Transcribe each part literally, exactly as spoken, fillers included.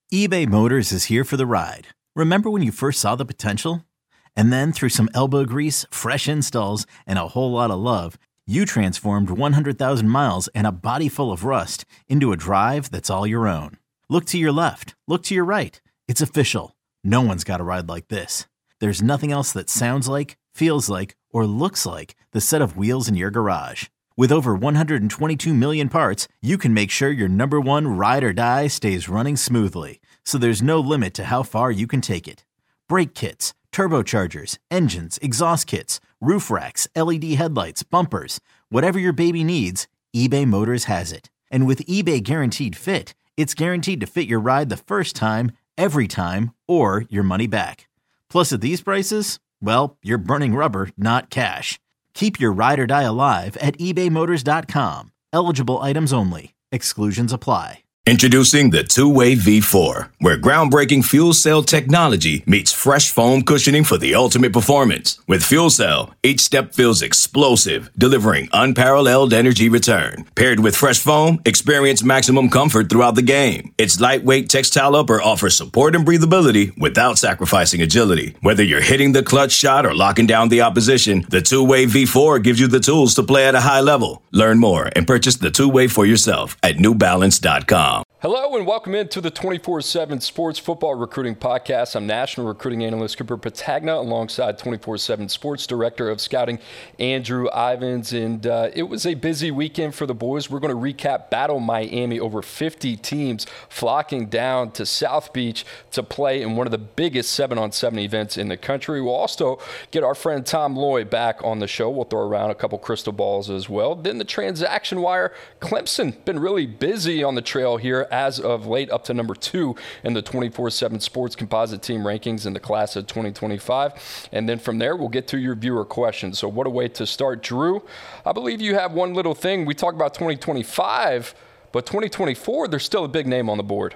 eBay Motors is here for the ride. Remember when you first saw the potential? And then through some elbow grease, fresh installs, and a whole lot of love, you transformed one hundred thousand miles and a body full of rust into a drive that's all your own. Look to your left. Look to your right. It's official. No one's got a ride like this. There's nothing else that sounds like, feels like, or looks like the set of wheels in your garage. With over one hundred twenty-two million parts, you can make sure your number one ride or die stays running smoothly. So there's no limit to how far you can take it. Brake kits, turbochargers, engines, exhaust kits, roof racks, L E D headlights, bumpers, whatever your baby needs, eBay Motors has it. And with eBay Guaranteed Fit, it's guaranteed to fit your ride the first time, every time, or your money back. Plus at these prices, well, you're burning rubber, not cash. Keep your ride or die alive at ebay motors dot com. Eligible items only. Exclusions apply. Introducing the two-way V four, where groundbreaking fuel cell technology meets fresh foam cushioning for the ultimate performance. With fuel cell, each step feels explosive, delivering unparalleled energy return. Paired with fresh foam, experience maximum comfort throughout the game. Its lightweight textile upper offers support and breathability without sacrificing agility. Whether you're hitting the clutch shot or locking down the opposition, the two-way V four gives you the tools to play at a high level. Learn more and purchase the two-way for yourself at new balance dot com. Hello and welcome into the twenty-four seven Sports Football Recruiting Podcast. I'm National Recruiting Analyst Cooper Patagna alongside twenty-four seven Sports Director of Scouting Andrew Ivins. And uh, it was a busy weekend for the boys. We're going to recap Battle Miami. Over fifty teams flocking down to South Beach to play in one of the biggest seven on seven events in the country. We'll also get our friend Tom Loy back on the show. We'll throw around a couple crystal balls as well. Then the transaction wire. Clemson been really busy on the trail here as of late, up to number two in the twenty-four seven Sports Composite Team rankings in the class of twenty twenty-five. And then from there, we'll get to your viewer questions. So what a way to start. Drew, I believe you have one little thing. We talk about twenty twenty-five, but twenty twenty-four, there's still a big name on the board.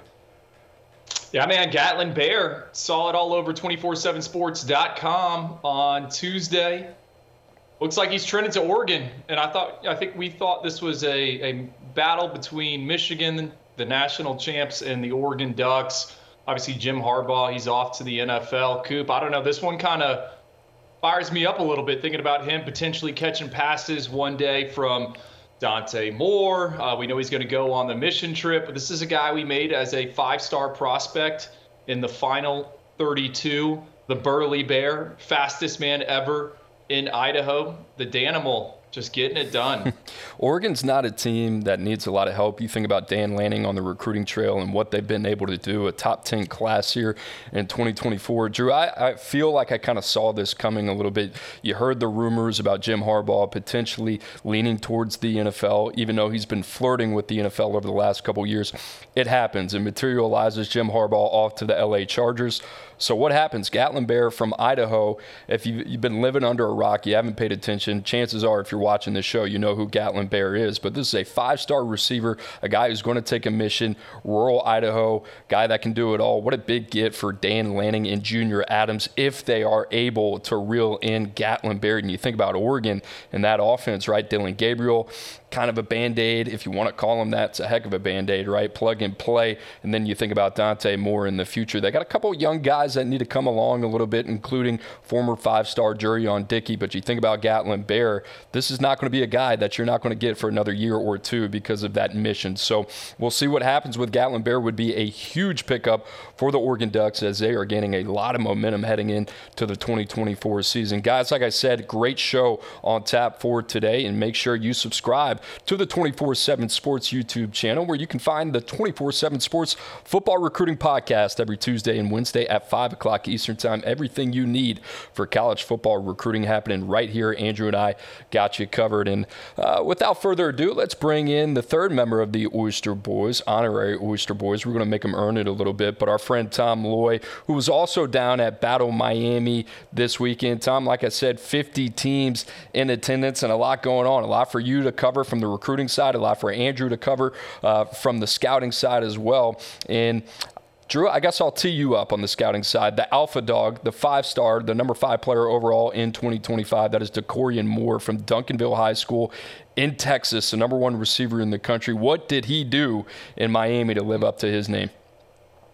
Yeah, man, Gatlin Bair saw it all over twenty-four seven sports dot com on Tuesday. Looks like he's trending to Oregon, and I thought, I think we thought this was a, a battle between Michigan, the national champs, and the Oregon Ducks. Obviously, Jim Harbaugh, he's off to the N F L. Coop, I don't know, this one kind of fires me up a little bit, thinking about him potentially catching passes one day from Dante Moore. Uh, we know he's going to go on the mission trip, but this is a guy we made as a five-star prospect in the final thirty-two. The Burly Bear, fastest man ever in Idaho. The Danimal, just getting it done. Oregon's not a team that needs a lot of help. You think about Dan Lanning on the recruiting trail and what they've been able to do, a top ten class here in twenty twenty-four. Drew, I, I feel like I kind of saw this coming a little bit. You heard the rumors about Jim Harbaugh potentially leaning towards the N F L, even though he's been flirting with the N F L over the last couple of years. It happens and materializes. Jim Harbaugh off to the L A Chargers. So what happens? Gatlin Bair from Idaho. If you've, you've been living under a rock, you haven't paid attention, chances are if you're watching this show, you know who Gatlin Bair is. But this is a five-star receiver, a guy who's going to take a mission, rural Idaho, guy that can do it all. What a big get for Dan Lanning and Junior Adams if they are able to reel in Gatlin Bair. And you think about Oregon and that offense, right? Dylan Gabriel, kind of a Band-Aid, if you want to call him that. It's a heck of a Band-Aid, right? Plug and play. And then you think about Dante Moore in the future. They got a couple of young guys that need to come along a little bit, including former five-star Jurion Dickey. But you think about Gatlin Bair, this is not going to be a guy that you're not going to get for another year or two because of that mission. So we'll see what happens with Gatlin Bair. Would be a huge pickup for the Oregon Ducks as they are gaining a lot of momentum heading into the twenty twenty-four season. Guys, like I said, great show on tap for today, and make sure you subscribe to the twenty-four seven Sports YouTube channel, where you can find the twenty-four seven Sports Football Recruiting Podcast every Tuesday and Wednesday at five o'clock Eastern Time. Everything you need for college football recruiting happening right here. Andrew and I got you covered. And uh, without further ado, let's bring in the third member of the Oyster Boys, honorary Oyster Boys. We're going to make them earn it a little bit. But our friend Tom Loy, who was also down at Battle Miami this weekend. Tom, like I said, fifty teams in attendance and a lot going on. A lot for you to cover from the recruiting side, a lot for Andrew to cover uh, from the scouting side as well. And Drew, I guess I'll tee you up on the scouting side. The alpha dog, the five-star, the number five player overall in twenty twenty-five, that is DeCorian Moore from Duncanville High School in Texas, the number one receiver in the country. What did he do in Miami to live up to his name?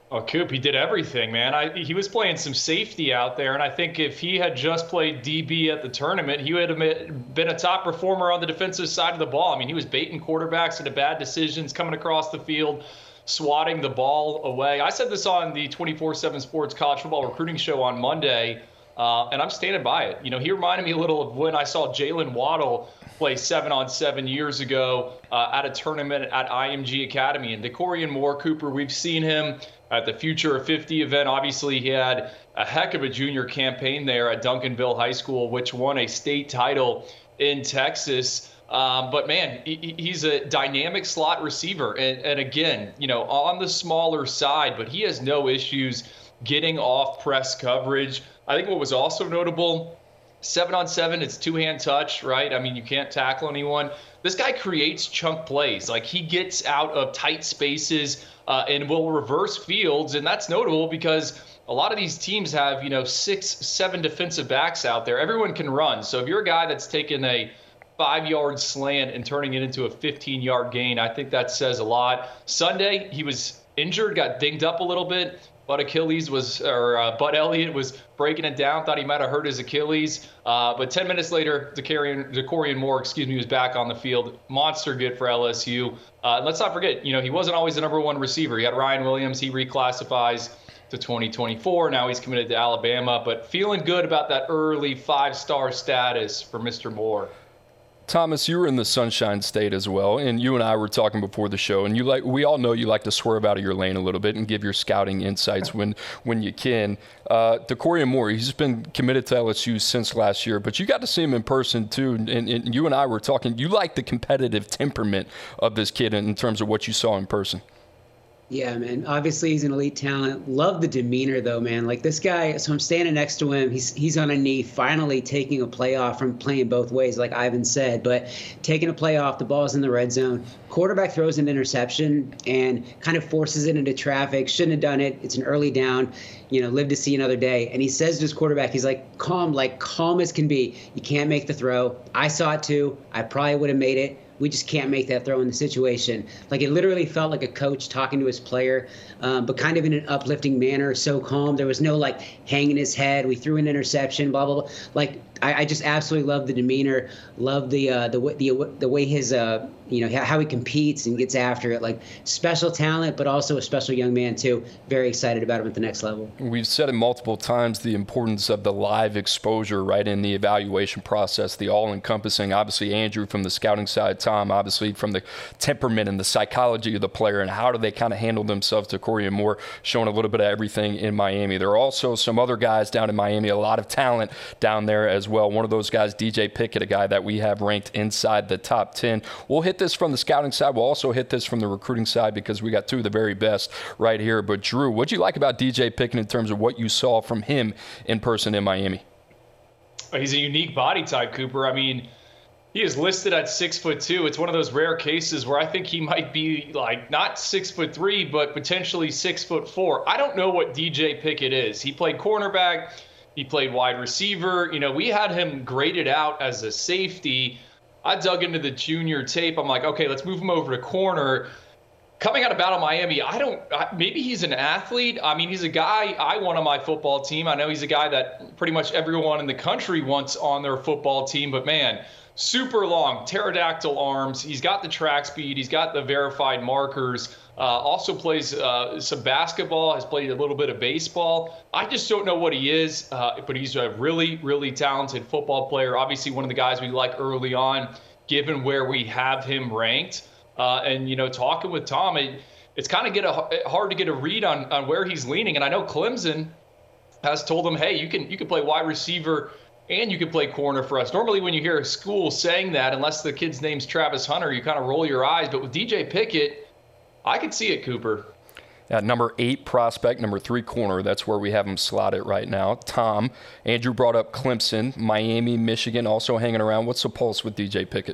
Oh, Coop, he did everything, man. I, he was playing some safety out there, and I think if he had just played D B at the tournament, he would have been a top performer on the defensive side of the ball. I mean, he was baiting quarterbacks into bad decisions, coming across the field, swatting the ball away. I said this on the twenty-four seven Sports College Football Recruiting Show on Monday, uh, and I'm standing by it. You know, he reminded me a little of when I saw Jalen Waddle play seven on seven years ago uh, at a tournament at I M G Academy. And Decorian Moore, Cooper, we've seen him at the Future of fifty event. Obviously, he had a heck of a junior campaign there at Duncanville High School, which won a state title in Texas. Um, but, man, he, he's a dynamic slot receiver. And, and, again, you know, on the smaller side, but he has no issues getting off press coverage. I think what was also notable, seven on seven, it's two-hand touch, right? I mean, you can't tackle anyone. This guy creates chunk plays. Like, he gets out of tight spaces uh, and will reverse fields. And that's notable because a lot of these teams have, you know, six, seven defensive backs out there. Everyone can run. So if you're a guy that's taking a five-yard slant and turning it into a fifteen-yard gain, I think that says a lot. Sunday, he was injured, got dinged up a little bit. Bud Achilles was, or uh, Bud Elliott was breaking it down, thought he might have hurt his Achilles. Uh, but ten minutes later, Decorian, Decorian Moore, excuse me, was back on the field. Monster good for L S U. Uh, let's not forget, you know, he wasn't always the number one receiver. He had Ryan Williams. He reclassifies to twenty twenty-four. Now he's committed to Alabama. But feeling good about that early five-star status for Mister Moore. Thomas, you were in the Sunshine State as well, and you and I were talking before the show, and you like we all know you like to swerve out of your lane a little bit and give your scouting insights when when you can. Uh, Decorian Moore, he's been committed to L S U since last year, but you got to see him in person too, and, and you and I were talking. You like the competitive temperament of this kid in, in terms of what you saw in person. Yeah, man. Obviously, he's an elite talent. Love the demeanor, though, man. Like this guy, so I'm standing next to him. He's he's on a knee, finally taking a play off from playing both ways, like Ivan said. But taking a play off, the ball's in the red zone. Quarterback throws an interception and kind of forces it into traffic. Shouldn't have done it. It's an early down. You know, live to see another day. And he says to his quarterback, he's like, calm, like calm as can be. You can't make the throw. I saw it too. I probably would have made it. We just can't make that throw in the situation. Like it literally felt like a coach talking to his player, um, but kind of in an uplifting manner, so calm. There was no like hanging his head. We threw an interception, blah, blah, blah. Like I, I just absolutely love the demeanor, love the uh, the the the way his uh you know how he competes and gets after it. Like special talent, but also a special young man too. Very excited about him at the next level. We've said it multiple times, the importance of the live exposure right in the evaluation process, the all-encompassing. Obviously, Andrew from the scouting side, Tom obviously from the temperament and the psychology of the player and how do they kind of handle themselves. Decorian Moore showing a little bit of everything in Miami. There are also some other guys down in Miami, a lot of talent down there as well. One of those guys, D J Pickett, a guy that we have ranked inside the top ten. We'll hit this from the scouting side. We'll also hit this from the recruiting side because we got two of the very best right here. But Drew, what'd you like about D J Pickett in terms of what you saw from him in person in Miami? He's a unique body type, Cooper. I mean, he is listed at six foot two. It's one of those rare cases where I think he might be like not six foot three, but potentially six foot four. I don't know what D J Pickett is. He played cornerback. He played wide receiver. You know, we had him graded out as a safety. I dug into the junior tape. I'm like, okay, let's move him over to corner. Coming out of Battle Miami, I don't – maybe he's an athlete. I mean, he's a guy I want on my football team. I know he's a guy that pretty much everyone in the country wants on their football team. But, man, super long, pterodactyl arms. He's got the track speed. He's got the verified markers. Uh, also plays uh, some basketball, has played a little bit of baseball. I just don't know what he is, uh, but he's a really, really talented football player. Obviously, one of the guys we like early on, given where we have him ranked. Uh, and, you know, talking with Tom, it, it's kind of get a, hard to get a read on, on where he's leaning. And I know Clemson has told him, hey, you can you can play wide receiver and you can play corner for us. Normally when you hear a school saying that, unless the kid's name's Travis Hunter, you kind of roll your eyes. But with D J Pickett, I could see it, Cooper. At number eight prospect, number three corner, that's where we have him slotted right now. Tom, Andrew brought up Clemson, Miami, Michigan, also hanging around. What's the pulse with D J Pickett?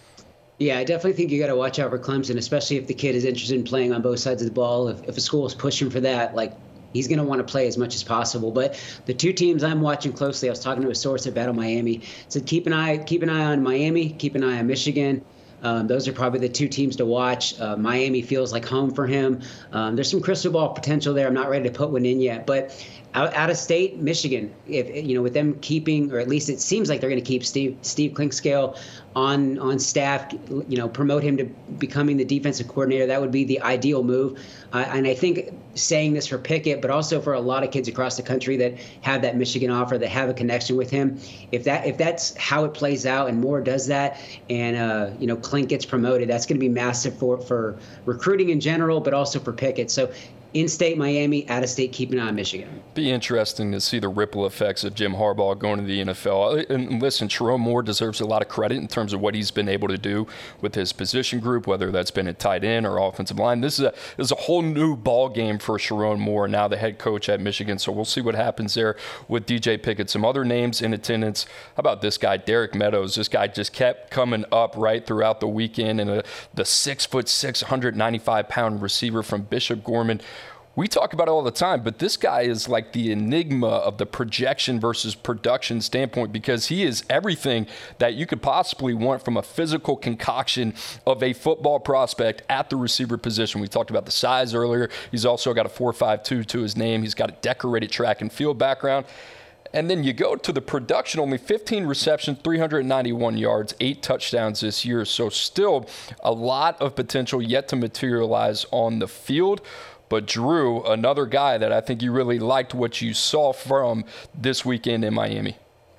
Yeah, I definitely think you got to watch out for Clemson, especially if the kid is interested in playing on both sides of the ball. If, if a school is pushing for that, like he's going to want to play as much as possible. But the two teams I'm watching closely, I was talking to a source at Battle Miami, said keep an eye, keep an eye on Miami, keep an eye on Michigan. Um, those are probably the two teams to watch. Uh, Miami feels like home for him. Um, there's some crystal ball potential there. I'm not ready to put one in yet, but out, out of state, Michigan, if you know, with them keeping, or at least it seems like they're going to keep Steve Steve Clinkscale on on staff, you know, promote him to becoming the defensive coordinator. That would be the ideal move. Uh, and I think saying this for Pickett, but also for a lot of kids across the country that have that Michigan offer, that have a connection with him, if that if that's how it plays out and Moore does that, and uh, you know, Klink gets promoted, that's going to be massive for for recruiting in general, but also for Pickett. So in-state Miami, out-of-state keeping an eye on Michigan. Be interesting to see the ripple effects of Jim Harbaugh going to the N F L. And listen, Sherrone Moore deserves a lot of credit in terms of what he's been able to do with his position group, whether that's been at tight end or offensive line. This is a this is a whole new ball game for Sherrone Moore, now the head coach at Michigan. So we'll see what happens there with D J Pickett. Some other names in attendance. How about this guy, Derek Meadows? This guy just kept coming up right throughout the weekend, and a, the six foot six, one hundred ninety-five pound receiver from Bishop Gorman. We talk about it all the time, but this guy is like the enigma of the projection versus production standpoint, because he is everything that you could possibly want from a physical concoction of a football prospect at the receiver position. We talked about the size earlier. He's also got a four five two to his name. He's got a decorated track and field background. And then you go to the production, only fifteen receptions, three hundred ninety-one yards, eight touchdowns this year. So still a lot of potential yet to materialize on the field. But Drew, another guy that I think you really liked what you saw from this weekend in Miami.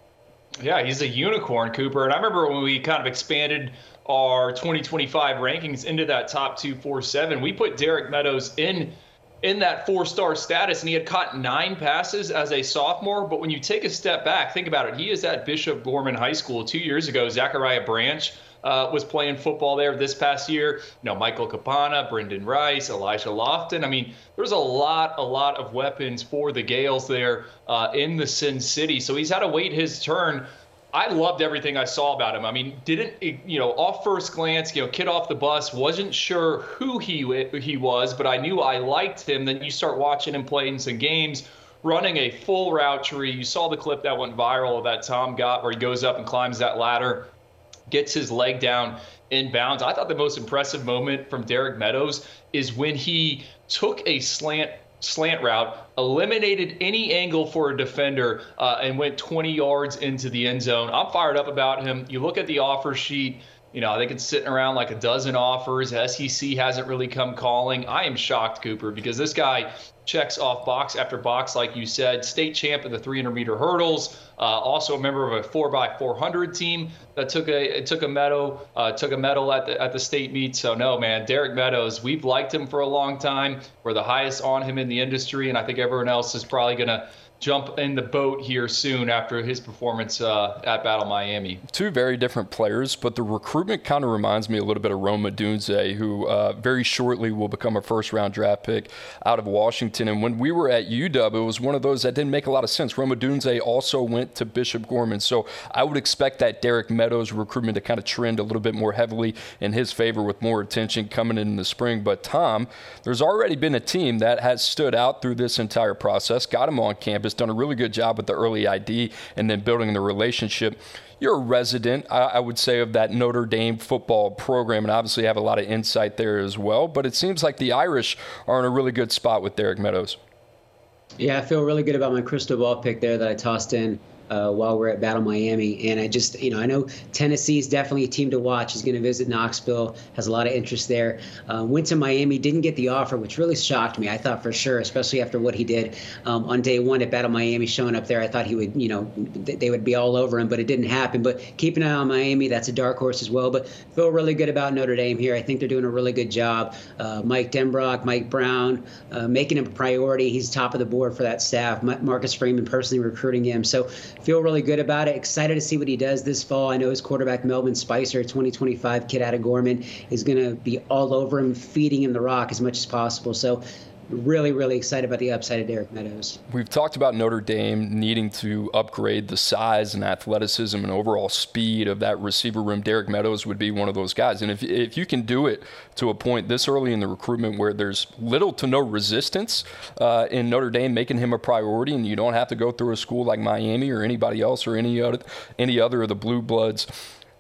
Yeah, he's a unicorn, Cooper. And I remember when we kind of expanded our twenty twenty-five rankings into that top two, four, seven, we put Derek Meadows in in that four-star status, and he had caught nine passes as a sophomore. But when you take a step back, think about it. He is at Bishop Gorman High School. Two years ago, Zachariah Branch Uh, was playing football there this past year. You know, Michael Capana, Brendan Rice, Elijah Lofton. I mean, there's a lot, a lot of weapons for the Gales there uh, in the Sin City. So he's had to wait his turn. I loved everything I saw about him. I mean, didn't, you know, off first glance, you know, kid off the bus, wasn't sure who he he was, but I knew I liked him. Then you start watching him play in some games, running a full route tree. You saw the clip that went viral of that Tom got where he goes up and climbs that ladder, gets his leg down in bounds. I thought the most impressive moment from Derek Meadows is when he took a slant slant route, eliminated any angle for a defender, uh, and went twenty yards into the end zone. I'm fired up about him. You look at the offer sheet, you know, I think it's sitting around like a dozen offers. S E C hasn't really come calling. I am shocked, Cooper, because this guy checks off box after box, like you said. State champ in the three hundred meter hurdles. Uh, also a member of a four by four hundred team that took a it took a medal uh, took a medal at the at the state meet. So no, man, Derek Meadows, we've liked him for a long time. We're the highest on him in the industry, and I think everyone else is probably gonna jump in the boat here soon after his performance uh, at Battle Miami. Two very different players, but the recruitment kind of reminds me a little bit of Rome Odunze, who uh, very shortly will become a first-round draft pick out of Washington. And when we were at U W, it was one of those that didn't make a lot of sense. Rome Odunze also went to Bishop Gorman, so I would expect that Derek Meadows recruitment to kind of trend a little bit more heavily in his favor with more attention coming in the spring. But Tom, there's already been a team that has stood out through this entire process, got him on campus, done a really good job with the early I D and then building the relationship. You're a resident, I, I would say, of that Notre Dame football program, and obviously have a lot of insight there as well. But it seems like the Irish are in a really good spot with Derek Meadows. Yeah, I feel really good about my crystal ball pick there that I tossed in uh, while we're at Battle Miami. And I just, you know, I know Tennessee is definitely a team to watch. He's going to visit Knoxville, has a lot of interest there. Uh, went to Miami, didn't get the offer, which really shocked me. I thought for sure, especially after what he did um, on day one at Battle Miami, showing up there, I thought he would, you know, they would be all over him, but it didn't happen. But keep an eye on Miami. That's a dark horse as well. But feel really good about Notre Dame here. I think they're doing a really good job. Uh, Mike Denbrock, Mike Brown, uh, making him a priority. He's top of the board for that staff. Marcus Freeman personally recruiting him. So feel really good about it. Excited to see what he does this fall. I know his quarterback, Melvin Spicer, twenty twenty-five kid out of Gorman, is going to be all over him, feeding him the rock as much as possible. So really, really excited about the upside of Derek Meadows. We've talked about Notre Dame needing to upgrade the size and athleticism and overall speed of that receiver room. Derek Meadows would be one of those guys. And if if you can do it to a point this early in the recruitment where there's little to no resistance uh, in Notre Dame, making him a priority, and you don't have to go through a school like Miami or anybody else or any other, any other of the Blue Bloods,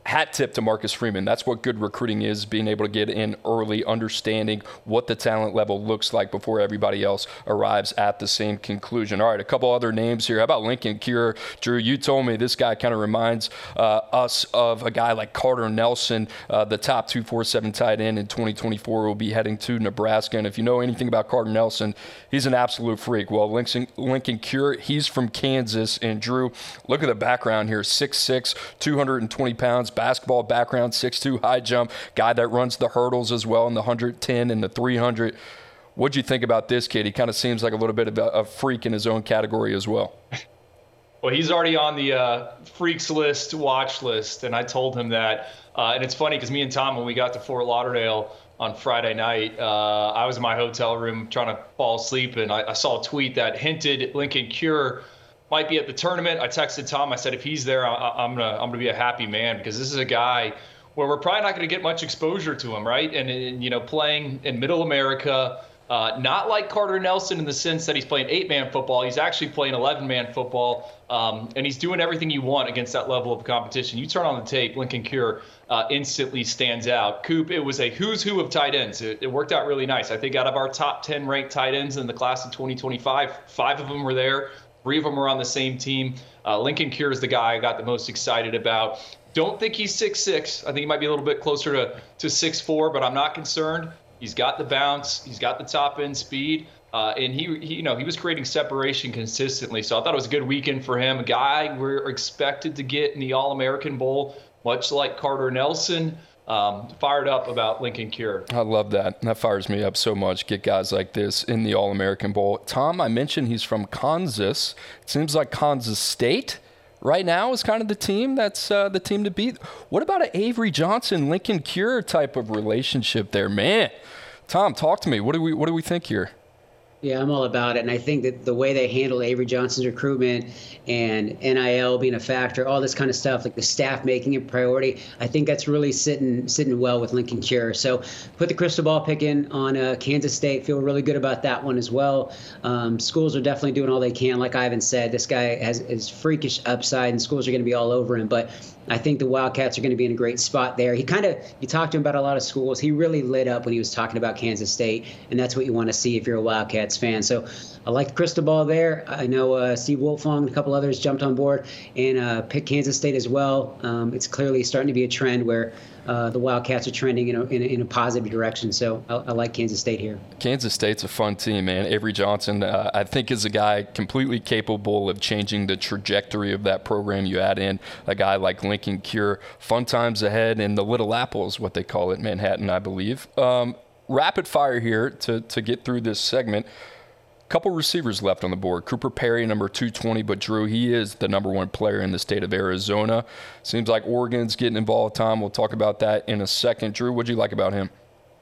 hat tip to Marcus Freeman. That's what good recruiting is, being able to get in early, understanding what the talent level looks like before everybody else arrives at the same conclusion. All right, a couple other names here. How about Lincoln Cure? Drew, you told me this guy kind of reminds uh, us of a guy like Carter Nelson, uh, the top two forty-seven tight end in twenty twenty-four, will be heading to Nebraska. And if you know anything about Carter Nelson, he's an absolute freak. Well, Lincoln, Lincoln Cure, he's from Kansas. And Drew, look at the background here, six six, two hundred twenty pounds, basketball background, six two, high jump, guy that runs the hurdles as well in the one ten and the three hundred. What'd you think about this kid? He kind of seems like a little bit of a, a freak in his own category as well. Well, he's already on the uh, freaks list, watch list, and I told him that. Uh, and it's funny because me and Tom, when we got to Fort Lauderdale on Friday night, uh, I was in my hotel room trying to fall asleep, and I, I saw a tweet that hinted Lincoln Cure might be at the tournament. I texted Tom. I said, if he's there, I, I'm gonna I'm gonna be a happy man, because this is a guy where we're probably not gonna get much exposure to him, right? And, and you know, playing in Middle America, uh, not like Carter Nelson in the sense that he's playing eight-man football. He's actually playing eleven-man football, um, and he's doing everything you want against that level of competition. You turn on the tape, Lincoln Cure uh, instantly stands out. Coop, it was a who's who of tight ends. It, it worked out really nice. I think out of our top ten ranked tight ends in the class of twenty twenty-five, five of them were there. Three of them were on the same team. Uh, Lincoln Cure is the guy I got the most excited about. Don't think he's six six. I think he might be a little bit closer to, to six four, but I'm not concerned. He's got the bounce. He's got the top end speed. Uh, and he, he, you know, he was creating separation consistently. So I thought it was a good weekend for him. A guy we're expected to get in the All-American Bowl, much like Carter Nelson. Um, fired up about Lincoln Cure. I love that. That fires me up so much. Get guys like this in the All-American Bowl. Tom, I mentioned he's from Kansas. It seems like Kansas State right now is kind of the team that's uh, the team to beat. What about an Avery Johnson, Lincoln Cure type of relationship there? Man, Tom, talk to me. What do we what do we think here? Yeah, I'm all about it. And I think that the way they handled Avery Johnson's recruitment and N I L being a factor, all this kind of stuff, like the staff making it priority, I think that's really sitting sitting well with Lincoln Cure. So put the crystal ball pick in on uh, Kansas State. Feel really good about that one as well. Um, schools are definitely doing all they can. Like Ivan said, this guy has is freakish upside, and schools are going to be all over him. But I think the Wildcats are going to be in a great spot there. He kind of, you talked to him about a lot of schools. He really lit up when he was talking about Kansas State, and that's what you want to see if you're a Wildcats fan. So I like the crystal ball there. I know uh, Steve Wolfong and a couple others jumped on board and uh, picked Kansas State as well. Um, it's clearly starting to be a trend where uh, the Wildcats are trending in a, in a, in a positive direction. So I, I like Kansas State here. Kansas State's a fun team, man. Avery Johnson, uh, I think, is a guy completely capable of changing the trajectory of that program. You add in a guy like Lincoln Cure. Fun times ahead in the Little Apple is what they call it, Manhattan, I believe. Um, rapid fire here to, to get through this segment. Couple receivers left on the board. Cooper Perry, number two twenty, but Drew, he is the number one player in the state of Arizona. Seems like Oregon's getting involved, Tom. We'll talk about that in a second. Drew, what'd you like about him?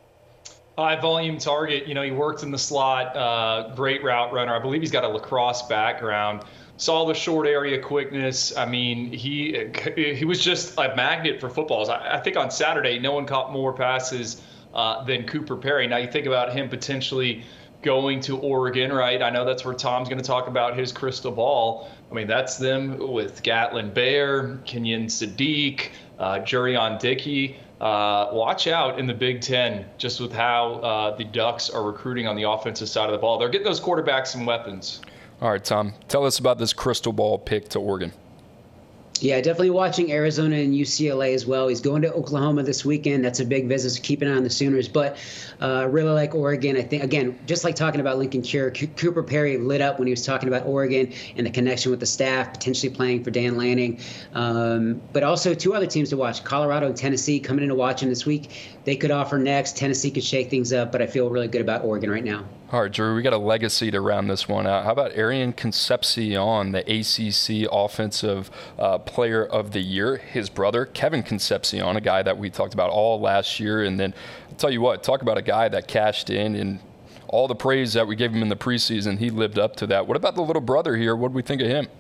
High volume target. You know, he worked in the slot, uh, great route runner. I believe he's got a lacrosse background. Saw the short area quickness. I mean, he he was just a magnet for footballs. I, I think on Saturday, no one caught more passes uh, than Cooper Perry. Now you think about him potentially going to Oregon, right? I know that's where Tom's going to talk about his crystal ball. I mean, that's them with Gatlin Bair, Kenyon Sadiq, uh, Jurion Dickey. Uh, watch out in the Big Ten just with how uh, the Ducks are recruiting on the offensive side of the ball. They're getting those quarterbacks some weapons. All right, Tom, tell us about this crystal ball pick to Oregon. Yeah, definitely watching Arizona and U C L A as well. He's going to Oklahoma this weekend. That's a big visit, so keep an eye on the Sooners. But uh, really like Oregon. I think, again, just like talking about Lincoln Cure, C- Cooper Perry lit up when he was talking about Oregon and the connection with the staff, potentially playing for Dan Lanning. Um, but also two other teams to watch, Colorado and Tennessee coming in to watch him this week. They could offer next. Tennessee could shake things up, but I feel really good about Oregon right now. All right, Drew, we got a legacy to round this one out. How about Arian Concepcion, the A C C Offensive uh, Player of the Year? His brother, Kevin Concepcion, a guy that we talked about all last year. And then I'll tell you what, talk about a guy that cashed in, and all the praise that we gave him in the preseason, he lived up to that. What about the little brother here? What do we think of him?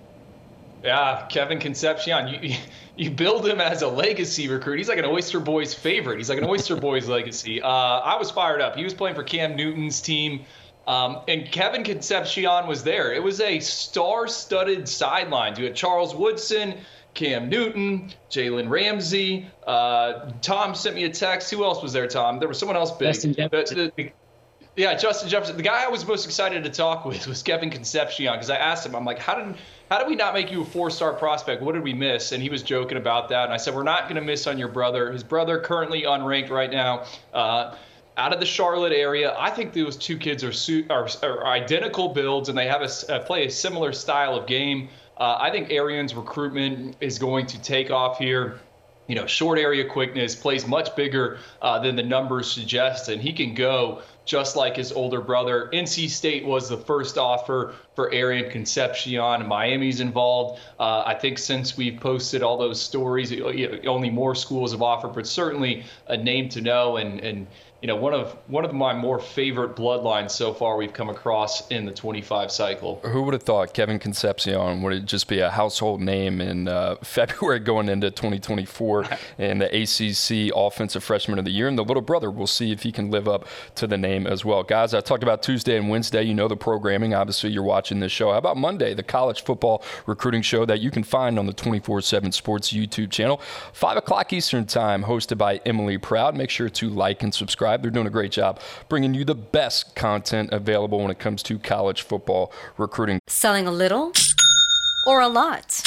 Yeah, Kevin Concepcion, you, you build him as a legacy recruit. He's like an Oyster Boys favorite. He's like an Oyster Boys legacy. Uh, I was fired up. He was playing for Cam Newton's team, um, and Kevin Concepcion was there. It was a star-studded sideline. You had Charles Woodson, Cam Newton, Jalen Ramsey. Uh, Tom sent me a text. Who else was there, Tom? There was someone else big. Justin Jefferson. The, the, yeah, Justin Jefferson. The guy I was most excited to talk with was Kevin Concepcion, because I asked him, I'm like, how did how did we not make you a four-star prospect? What did we miss? And he was joking about that. And I said, we're not going to miss on your brother. His brother currently unranked right now. Uh, out of the Charlotte area. I think those two kids are are, are identical builds, and they have a, uh, play a similar style of game. Uh, I think Arian's recruitment is going to take off here. You know, short area quickness, plays much bigger uh, than the numbers suggest, and he can go just like his older brother. N C State was the first offer for Arian Concepcion, and Miami's involved. Uh, I think since we've posted all those stories, only more schools have offered, but certainly a name to know, and and you know, one of one of my more favorite bloodlines so far we've come across in the twenty-five cycle. Who would have thought Kevin Concepcion would just be a household name in uh, February going into twenty twenty-four and the A C C Offensive Freshman of the Year, and the little brother, we'll see if he can live up to the name as well. Guys, I talked about Tuesday and Wednesday. You know the programming. Obviously, you're watching this show. How about Monday, the college football recruiting show that you can find on the twenty-four seven Sports YouTube channel, five o'clock Eastern time, hosted by Emily Proud. Make sure to like and subscribe. They're doing a great job bringing you the best content available when it comes to college football recruiting. Selling a little or a lot?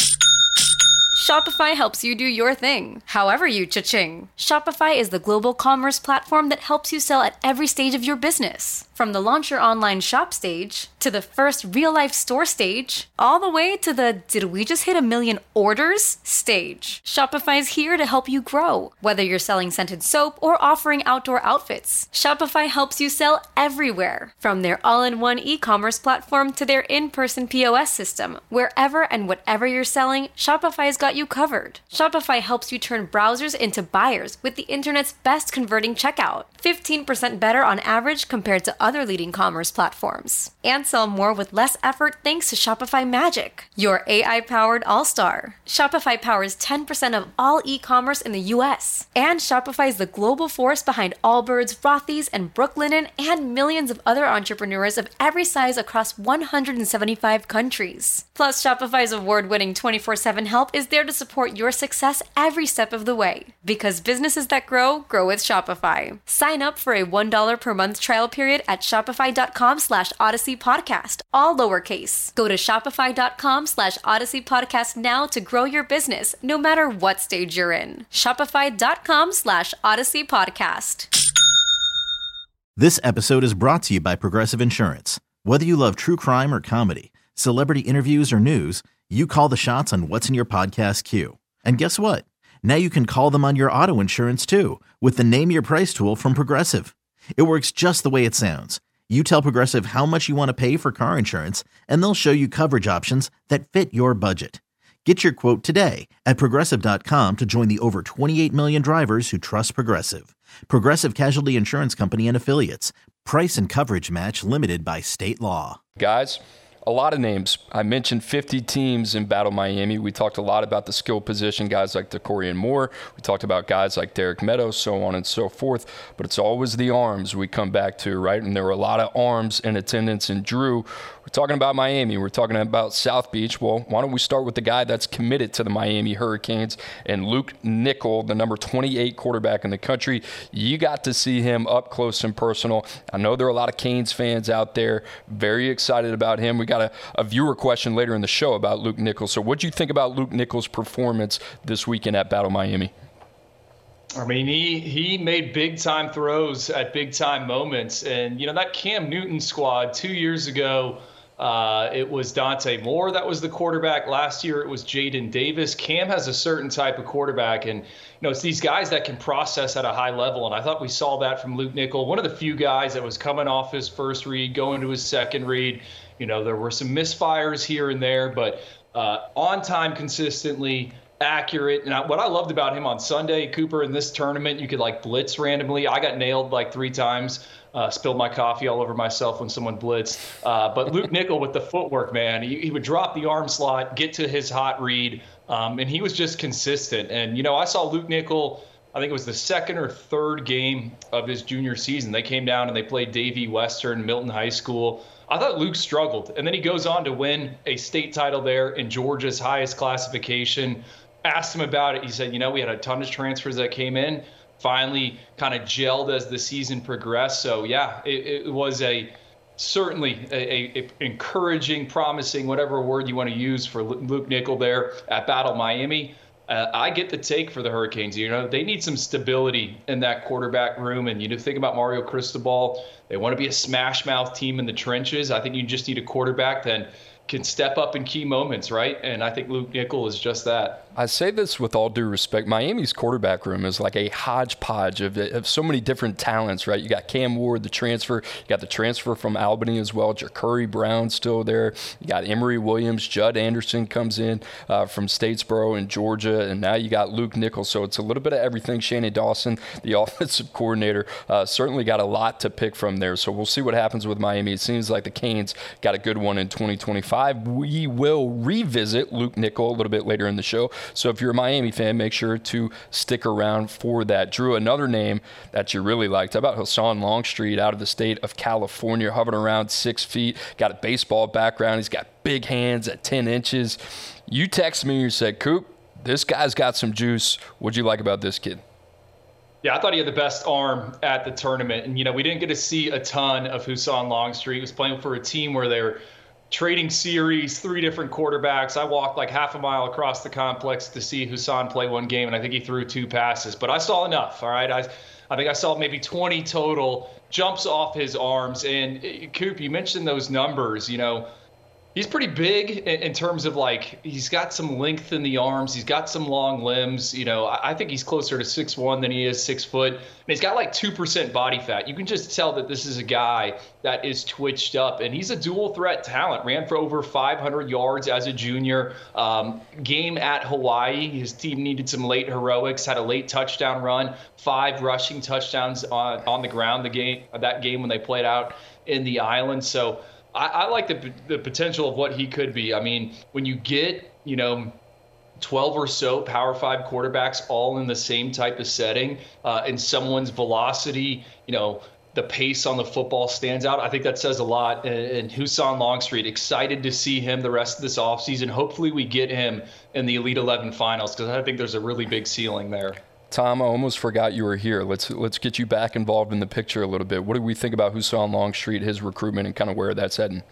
Shopify helps you do your thing, however you cha-ching. Shopify is the global commerce platform that helps you sell at every stage of your business. From the launch your online shop stage, to the first real-life store stage, all the way to the did we just hit a million orders stage. Shopify's here to help you grow. Whether you're selling scented soap or offering outdoor outfits, Shopify helps you sell everywhere. From their all-in-one e-commerce platform to their in-person P O S system, wherever and whatever you're selling, Shopify's got you covered. Shopify helps you turn browsers into buyers with the internet's best converting checkout. fifteen percent better on average compared to other leading commerce platforms. And sell more with less effort thanks to Shopify Magic, your A I-powered all-star. Shopify powers ten percent of all e-commerce in the U S. And Shopify is the global force behind Allbirds, Rothy's, and Brooklinen, and millions of other entrepreneurs of every size across one hundred seventy-five countries. Plus, Shopify's award-winning twenty-four seven help is there to support your success every step of the way. Because businesses that grow, grow with Shopify. Sign up for a one dollar per month trial period at shopify.com slash Odyssey Podcast, all lowercase. Go to shopify.com slash Odyssey Podcast now to grow your business, no matter what stage you're in. Shopify.com slash Odyssey Podcast. This episode is brought to you by Progressive Insurance. Whether you love true crime or comedy, celebrity interviews or news, you call the shots on what's in your podcast queue. And guess what? Now you can call them on your auto insurance too with the Name Your Price tool from Progressive. It works just the way it sounds. You tell Progressive how much you want to pay for car insurance, and they'll show you coverage options that fit your budget. Get your quote today at Progressive dot com to join the over twenty-eight million drivers who trust Progressive. Progressive Casualty Insurance Company and Affiliates. Price and coverage match limited by state law. Guys, a lot of names. I mentioned fifty teams in Battle Miami. We talked a lot about the skill position, guys like DeCorian Moore. We talked about guys like Derek Meadows, so on and so forth. But it's always the arms we come back to, right? And there were a lot of arms in attendance. And Drew, we're talking about Miami. We're talking about South Beach. Well, why don't we start with the guy that's committed to the Miami Hurricanes and Luke Nickel, the number twenty-eight quarterback in the country. You got to see him up close and personal. I know there are a lot of Canes fans out there very excited about him. We got a, a viewer question later in the show about Luke Nickel. So what do you think about Luke Nickel's performance this weekend at Battle Miami? I mean, he he made big-time throws at big-time moments. And, you know, that Cam Newton squad two years ago, uh, it was Dante Moore that was the quarterback. Last year it was Jaden Davis. Cam has a certain type of quarterback, and, you know, it's these guys that can process at a high level. And I thought we saw that from Luke Nickel, one of the few guys that was coming off his first read, going to his second read. You know, there were some misfires here and there, but uh, on time consistently, accurate. And I, what I loved about him on Sunday, Cooper, in this tournament, you could like blitz randomly. I got nailed like three times, uh, spilled my coffee all over myself when someone blitzed. Uh, but Luke Nickel with the footwork, man, he, he would drop the arm slot, get to his hot read, um, and he was just consistent. And, you know, I saw Luke Nickel, I think it was the second or third game of his junior season. They came down and they played Davie Western, Milton High School. I thought Luke struggled, and then he goes on to win a state title there in Georgia's highest classification. asked him about it. He said, you know, we had a ton of transfers that came in, finally kind of gelled as the season progressed. So, yeah, it, it was a certainly a, a, a encouraging, promising, whatever word you want to use for Luke Nickel there at Battle Miami. Uh, I get the take for the Hurricanes. You know, they need some stability in that quarterback room. And you know, think about Mario Cristobal. They want to be a smash mouth team in the trenches. I think you just need a quarterback that can step up in key moments, right? And I think Luke Nickel is just that. I say this with all due respect. Miami's quarterback room is like a hodgepodge of, of so many different talents, right? You got Cam Ward, the transfer. You got the transfer from Albany as well. Ja'Curry Brown still there. You got Emory Williams. Judd Anderson comes in uh, from Statesboro in Georgia. And now you got Luke Nickel. So it's a little bit of everything. Shannon Dawson, the offensive coordinator, uh, certainly got a lot to pick from there. So we'll see what happens with Miami. It seems like the Canes got a good one in twenty twenty-five. We will revisit Luke Nickel a little bit later in the show. So if you're a Miami fan, make sure to stick around for that. Drew, another name that you really liked. How about Hassan Longstreet out of the state of California, hovering around six feet, got a baseball background. He's got big hands at ten inches. You texted me and you said, Coop, this guy's got some juice. What'd you like about this kid? Yeah, I thought he had the best arm at the tournament. And, you know, we didn't get to see a ton of Hassan Longstreet. He was playing for a team where they were trading series, three different quarterbacks. I walked like half a mile across the complex to see Hassan play one game, and I think he threw two passes. But I saw enough, all right? I, I think I saw maybe twenty total jumps off his arms. And, Coop, you mentioned those numbers, you know. He's pretty big in, in terms of, like, he's got some length in the arms. He's got some long limbs. You know, I, I think he's closer to six one than he is six foot. And he's got like two percent body fat. You can just tell that this is a guy that is twitched up. And he's a dual threat talent. Ran for over five hundred yards as a junior. Um, game at Hawaii. His team needed some late heroics. Had a late touchdown run. Five rushing touchdowns on, on the ground the game that game when they played out in the island. So I, I like the the potential of what he could be. I mean, when you get, you know, twelve or so Power Five quarterbacks all in the same type of setting, uh, and someone's velocity, you know, the pace on the football stands out, I think that says a lot. And, and Hassan Longstreet, excited to see him the rest of this offseason. Hopefully we get him in the Elite eleven finals, because I think there's a really big ceiling there. Tom, I almost forgot you were here. Let's let's get you back involved in the picture a little bit. What do we think about Hassan Longstreet, his recruitment, and kind of where that's heading?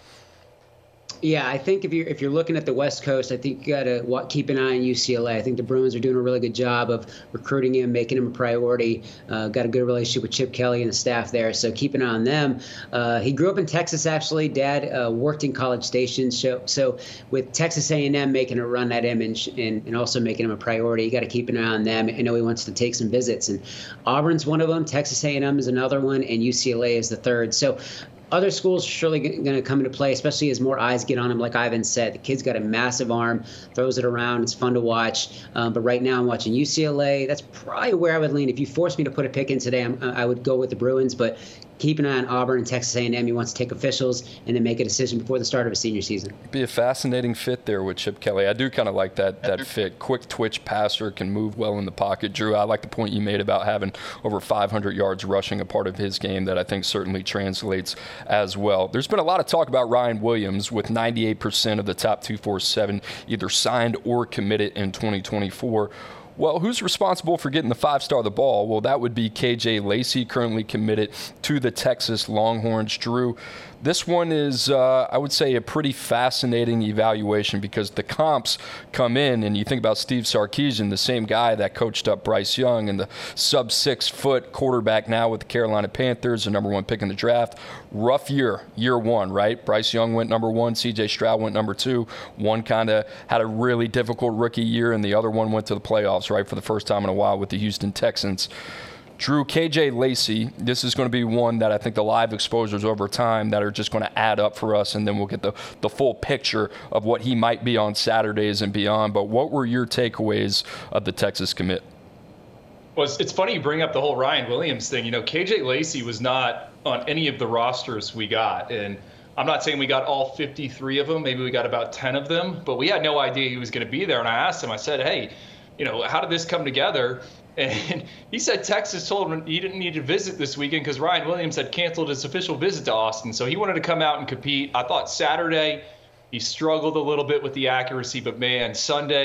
Yeah, I think if you're if you're looking at the West Coast, I think you got to keep an eye on U C L A. I think the Bruins are doing a really good job of recruiting him, making him a priority. Uh, got a good relationship with Chip Kelly and the staff there, so keep an eye on them. Uh, he grew up in Texas, actually. Dad uh, worked in College Station, so so with Texas A and M making a run at him and, and and also making him a priority, you got to keep an eye on them. I know he wants to take some visits, and Auburn's one of them. Texas A and M is another one, and U C L A is the third. So other schools are surely going to come into play, especially as more eyes get on him. Like Ivan said, the kid's got a massive arm, throws it around. It's fun to watch. Um, but right now I'm watching U C L A. That's probably where I would lean. If you forced me to put a pick in today, I'm, I would go with the Bruins. But keep an eye on Auburn and Texas A and M. He wants to take officials and then make a decision before the start of his senior season. Be a fascinating fit there with Chip Kelly. I do kind of like that that fit. Quick twitch passer, can move well in the pocket. Drew, I like the point you made about having over five hundred yards rushing, a part of his game that I think certainly translates as well. There's been a lot of talk about Ryan Williams, with ninety-eight percent of the top two forty-seven either signed or committed in twenty twenty-four. Well, who's responsible for getting the five-star of the ball? Well, that would be K J Lacey, currently committed to the Texas Longhorns. Drew, this one is, uh, I would say, a pretty fascinating evaluation, because the comps come in, and you think about Steve Sarkisian, the same guy that coached up Bryce Young, and the sub-six-foot quarterback now with the Carolina Panthers, the number one pick in the draft. Rough year, year one, right? Bryce Young went number one, C J Stroud went number two. One kind of had a really difficult rookie year, and the other one went to the playoffs, right, for the first time in a while with the Houston Texans. Drew, K J Lacey, this is going to be one that I think the live exposures over time that are just going to add up for us, and then we'll get the, the full picture of what he might be on Saturdays and beyond. But what were your takeaways of the Texas commit? Well, it's, it's funny you bring up the whole Ryan Williams thing. You know, K J Lacey was not on any of the rosters we got, and I'm not saying we got all fifty-three of them. Maybe we got about ten of them, but we had no idea he was going to be there. And I asked him, I said, hey, you know, how did this come together? And he said Texas told him he didn't need to visit this weekend because Ryan Williams had canceled his official visit to Austin. So he wanted to come out and compete. I thought Saturday he struggled a little bit with the accuracy, but man, Sunday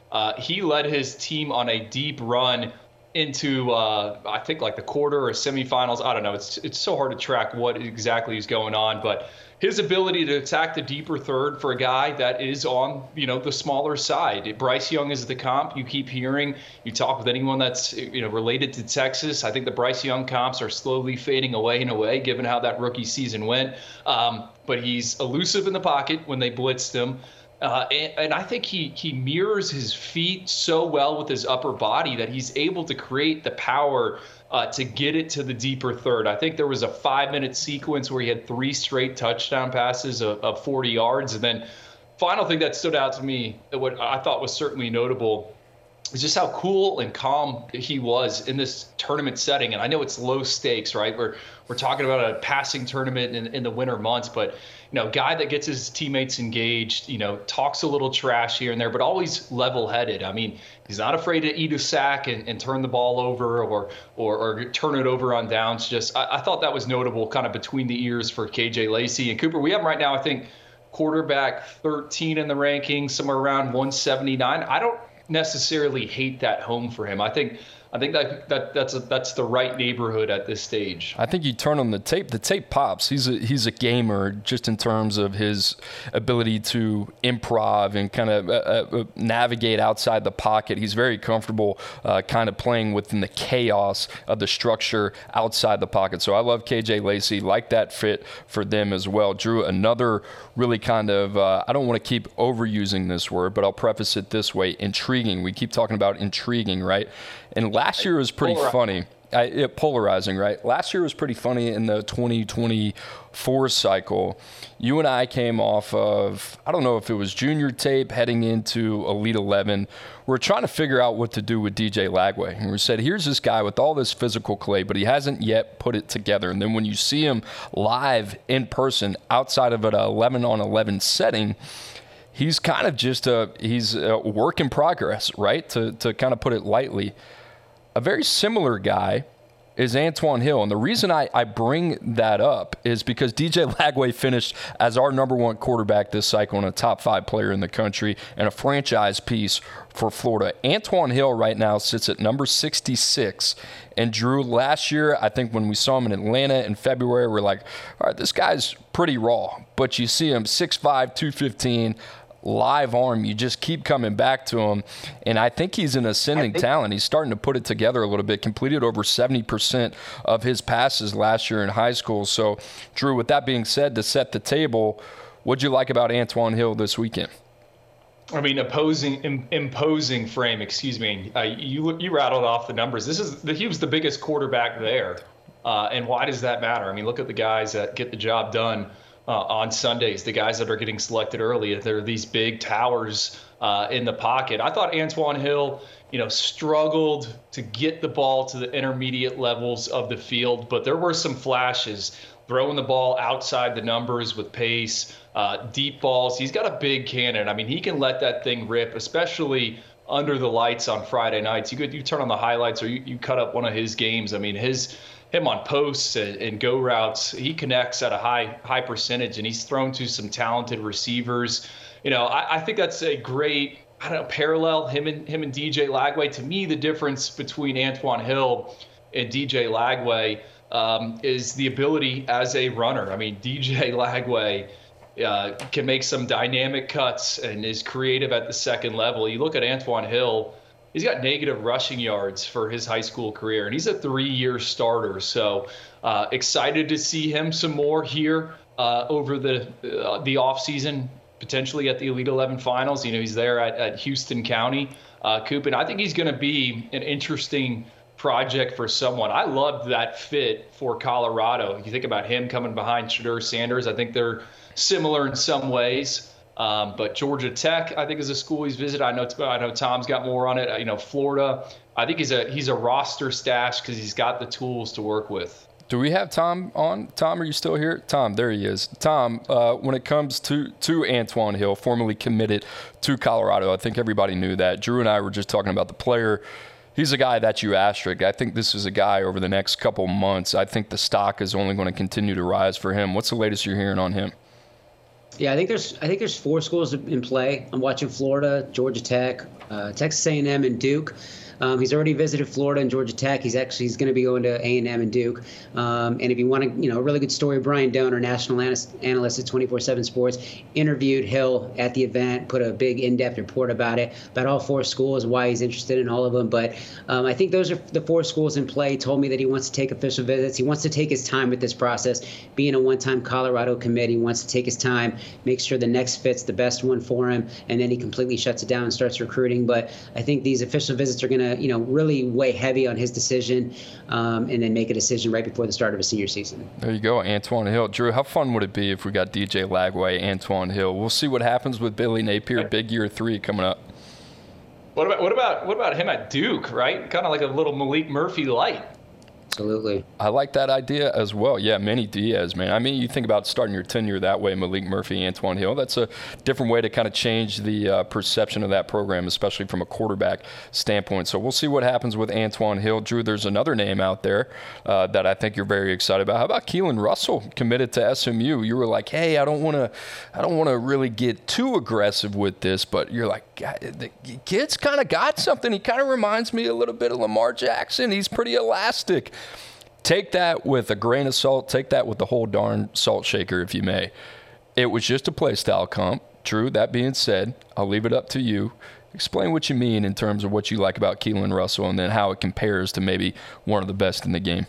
Uh, he led his team on a deep run into, uh, I think, like the quarter or semifinals. I don't know. It's it's so hard to track what exactly is going on. But his ability to attack the deeper third for a guy that is on, you know, the smaller side. Bryce Young is the comp. You keep hearing, you talk with anyone that's, you know, related to Texas. I think the Bryce Young comps are slowly fading away and away, given how that rookie season went. Um, but he's elusive in the pocket when they blitzed him. Uh, and, and I think he he mirrors his feet so well with his upper body that he's able to create the power uh, to get it to the deeper third. I think there was a five-minute sequence where he had three straight touchdown passes of, of forty yards. And then final thing that stood out to me, what I thought was certainly notable, is just how cool and calm he was in this tournament setting. And I know it's low stakes, right? We're, we're talking about a passing tournament in, in the winter months, but you know, guy that gets his teammates engaged, you know, talks a little trash here and there, but always level-headed. I mean, he's not afraid to eat a sack and, and turn the ball over or, or or turn it over on downs. Just I, I thought that was notable, kind of between the ears for K J Lacey. And Cooper, we have him right now, I think, quarterback thirteen in the rankings, somewhere around one seventy-nine. I don't necessarily hate that home for him. I think I think that, that that's a, that's the right neighborhood at this stage. I think you turn on the tape, the tape pops. He's a he's a gamer just in terms of his ability to improv and kind of uh, uh, navigate outside the pocket. He's very comfortable uh, kind of playing within the chaos of the structure outside the pocket. So I love K J Lacey, like that fit for them as well. Drew, another really kind of, uh, I don't want to keep overusing this word, but I'll preface it this way, intriguing. We keep talking about intriguing, right? And last year was pretty funny. I, it, polarizing, right? Last year was pretty funny in the twenty twenty-four cycle. You and I came off of, I don't know if it was junior tape heading into Elite eleven. We're trying to figure out what to do with D J Lagway. And we said, here's this guy with all this physical clay, but he hasn't yet put it together. And then when you see him live in person outside of an eleven on eleven setting, he's kind of just a, he's a work in progress, right? To, to kind of put it lightly. A very similar guy is Antwan Hill. And the reason I, I bring that up is because D J Lagway finished as our number one quarterback this cycle and a top five player in the country and a franchise piece for Florida. Antwan Hill right now sits at number sixty-six. And Drew, last year, I think when we saw him in Atlanta in February, we're like, all right, this guy's pretty raw. But you see him six five, two fifteen, live arm, you just keep coming back to him. And I think he's an ascending think- talent. He's starting to put it together a little bit, completed over seventy percent of his passes last year in high school. So, Drew, with that being said, to set the table, what'd you like about Antwan Hill this weekend? I mean, opposing, im, imposing frame, excuse me. Uh, you you rattled off the numbers. This is the, he was the biggest quarterback there. Uh, and why does that matter? I mean, look at the guys that get the job done Uh, on Sundays, the guys that are getting selected early. They're these big towers uh, in the pocket. I thought Antwan Hill, you know, struggled to get the ball to the intermediate levels of the field, but there were some flashes, throwing the ball outside the numbers with pace, uh, deep balls. He's got a big cannon. I mean, he can let that thing rip, especially under the lights on Friday nights. You could you turn on the highlights or you, you cut up one of his games. I mean, his him on posts and, and go routes, he connects at a high high percentage, and he's thrown to some talented receivers. You know, I, I think that's a great, I don't know, parallel, him and him and D J Lagway. To me, the difference between Antwan Hill and D J Lagway um, is the ability as a runner. I mean, D J Lagway uh, can make some dynamic cuts and is creative at the second level. You look at Antwan Hill, he's got negative rushing yards for his high school career, and he's a three-year starter. So uh, excited to see him some more here uh, over the uh, the offseason, potentially at the Elite eleven finals. You know, he's there at, at Houston County, uh, Coop, and I think he's going to be an interesting project for someone. I loved that fit for Colorado. You think about him coming behind Shedeur Sanders. I think they're similar in some ways. Um, but Georgia Tech, I think, is a school he's visited. I know I know Tom's got more on it. You know, Florida, I think he's a he's a roster stash because he's got the tools to work with. Do we have Tom on? Tom, are you still here? Tom, there he is. Tom, uh, when it comes to, to Antwan Hill, formerly committed to Colorado, I think everybody knew that. Drew and I were just talking about the player. He's a guy that you asterisk. I think this is a guy over the next couple months. I think the stock is only going to continue to rise for him. What's the latest you're hearing on him? Yeah, I think there's I think there's four schools in play. I'm watching Florida, Georgia Tech, uh, Texas A and M, and Duke. Um, he's already visited Florida and Georgia Tech. He's actually he's going to be going to A and M and Duke. Um, and if you want to, you know, a really good story, Brian Donor, national analyst, analyst at twenty-four seven Sports, interviewed Hill at the event, put a big in-depth report about it, about all four schools, why he's interested in all of them. But um, I think those are the four schools in play. He told me that he wants to take official visits. He wants to take his time with this process. Being a one-time Colorado commit, he wants to take his time, make sure the next fit's the best one for him, and then he completely shuts it down and starts recruiting. But I think these official visits are going to, you know, really weigh heavy on his decision, um, and then make a decision right before the start of his senior season. There you go, Antoine Hill. Drew, how fun would it be if we got D J Lagway, Antoine Hill? We'll see what happens with Billy Napier. Big year three coming up. What about what about what about him at Duke? Right, kind of like a little Malik Murphy light. Absolutely. I like that idea as well. Yeah, Manny Diaz, man. I mean, you think about starting your tenure that way, Malik Murphy, Antoine Hill. That's a different way to kind of change the uh, perception of that program, especially from a quarterback standpoint. So we'll see what happens with Antoine Hill. Drew, there's another name out there uh, that I think you're very excited about. How about Keelan Russell, committed to S M U? You were like, hey, I don't want to, I don't want to really get too aggressive with this, but you're like, the kid's kind of got something. He kind of reminds me a little bit of Lamar Jackson. He's pretty elastic. Take that with a grain of salt. Take that with the whole darn salt shaker, if you may. It was just a play style comp. Drew, that being said, I'll leave it up to you. Explain what you mean in terms of what you like about Keelan Russell and then how it compares to maybe one of the best in the game.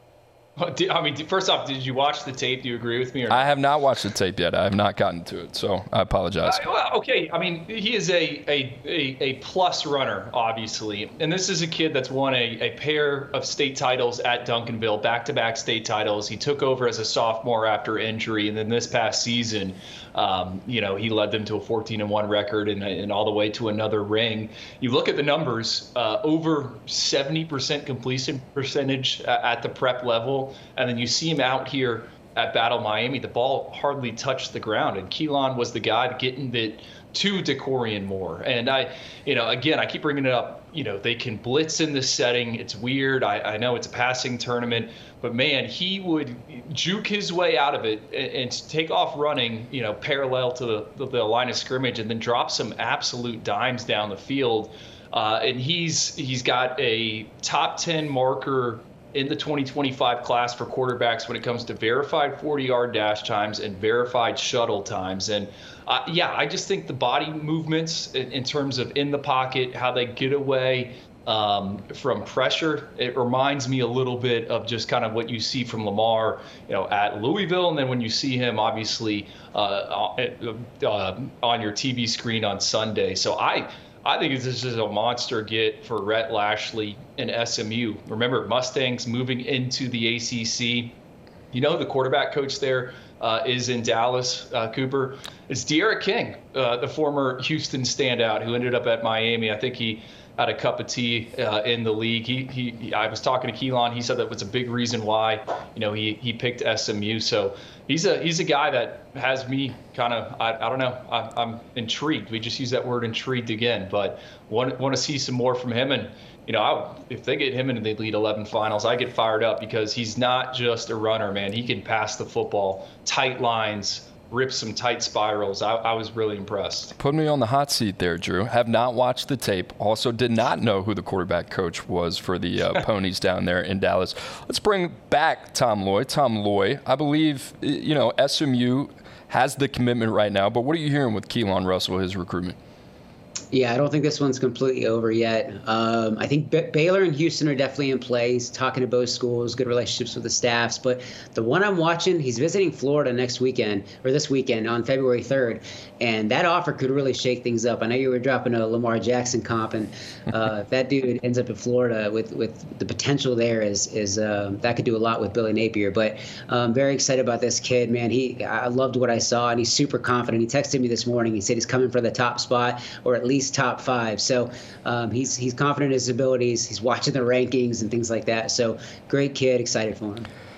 I mean, first off, did you watch the tape? Do you agree with me? Or not? I have not watched the tape yet. I have not gotten to it, so I apologize. Uh, well, okay. I mean, he is a, a, a, a plus runner, obviously. And this is a kid that's won a, a pair of state titles at Duncanville, back-to-back state titles. He took over as a sophomore after injury, and then this past season, um, you know, he led them to a fourteen and one record and, and all the way to another ring. You look at the numbers, uh, over seventy percent completion percentage at the prep level. And then you see him out here at Battle Miami. The ball hardly touched the ground. And Keelan was the guy getting it to DeCorian Moore. And I, you know, again, I keep bringing it up. You know, they can blitz in this setting. It's weird. I, I know it's a passing tournament. But, man, he would juke his way out of it and, and take off running, you know, parallel to the, the, the line of scrimmage and then drop some absolute dimes down the field. Uh, and he's he's got a top ten marker in the twenty twenty-five class for quarterbacks when it comes to verified forty-yard dash times and verified shuttle times. And, uh, yeah, I just think the body movements in, in terms of in the pocket, how they get away um, from pressure, it reminds me a little bit of just kind of what you see from Lamar, you know, at Louisville. And then when you see him, obviously, uh, uh, on your T V screen on Sunday. So I – I think this is a monster get for Rhett Lashlee and S M U. Remember, Mustangs moving into the A C C. You know, the quarterback coach there uh, is in Dallas, uh, Cooper. It's De'Ara King, uh, the former Houston standout who ended up at Miami. I think he had a cup of tea uh, in the league. He, he, he, I was talking to Keelan. He said that was a big reason why, you know, he, he picked S M U. So he's a he's a guy that has me kind of, I, I don't know, I'm, I'm intrigued. We just use that word intrigued again, but want want to see some more from him. And, you know, I, if they get him into the Elite eleven finals, I get fired up because he's not just a runner, man. He can pass the football, tight lines, rip some tight spirals. I, I was really impressed. Put me on the hot seat there, Drew. Have not watched the tape. Also did not know who the quarterback coach was for the uh, Ponies down there in Dallas. Let's bring back Tom Loy. Tom Loy, I believe, you know, S M U has the commitment right now, but what are you hearing with Keelan Russell, his recruitment? Yeah, I don't think this one's completely over yet. Um, I think B- Baylor and Houston are definitely in play. He's talking to both schools, good relationships with the staffs. But the one I'm watching, he's visiting Florida next weekend, or this weekend on February third. And that offer could really shake things up. I know you were dropping a Lamar Jackson comp, and uh, if that dude ends up in Florida with, with the potential there is is uh, that could do a lot with Billy Napier. But I'm um, very excited about this kid, man. He I loved what I saw, and he's super confident. He texted me this morning. He said he's coming for the top spot, or at least top five. So um, he's he's confident in his abilities. He's watching the rankings and things like that. So great kid, excited for him.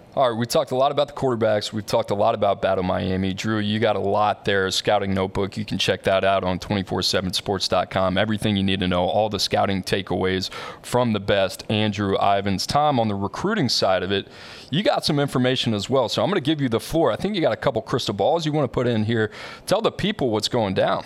All right, we talked a lot about the quarterbacks. We've talked a lot about Battle Miami. Drew, you got a lot there, a scouting notebook. You can check that out on two forty-seven sports dot com. Everything you need to know, all the scouting takeaways from the best, Andrew Ivins. Tom, on the recruiting side of it, you got some information as well. So I'm going to give you the floor. I think you got a couple crystal balls you want to put in here. Tell the people what's going down.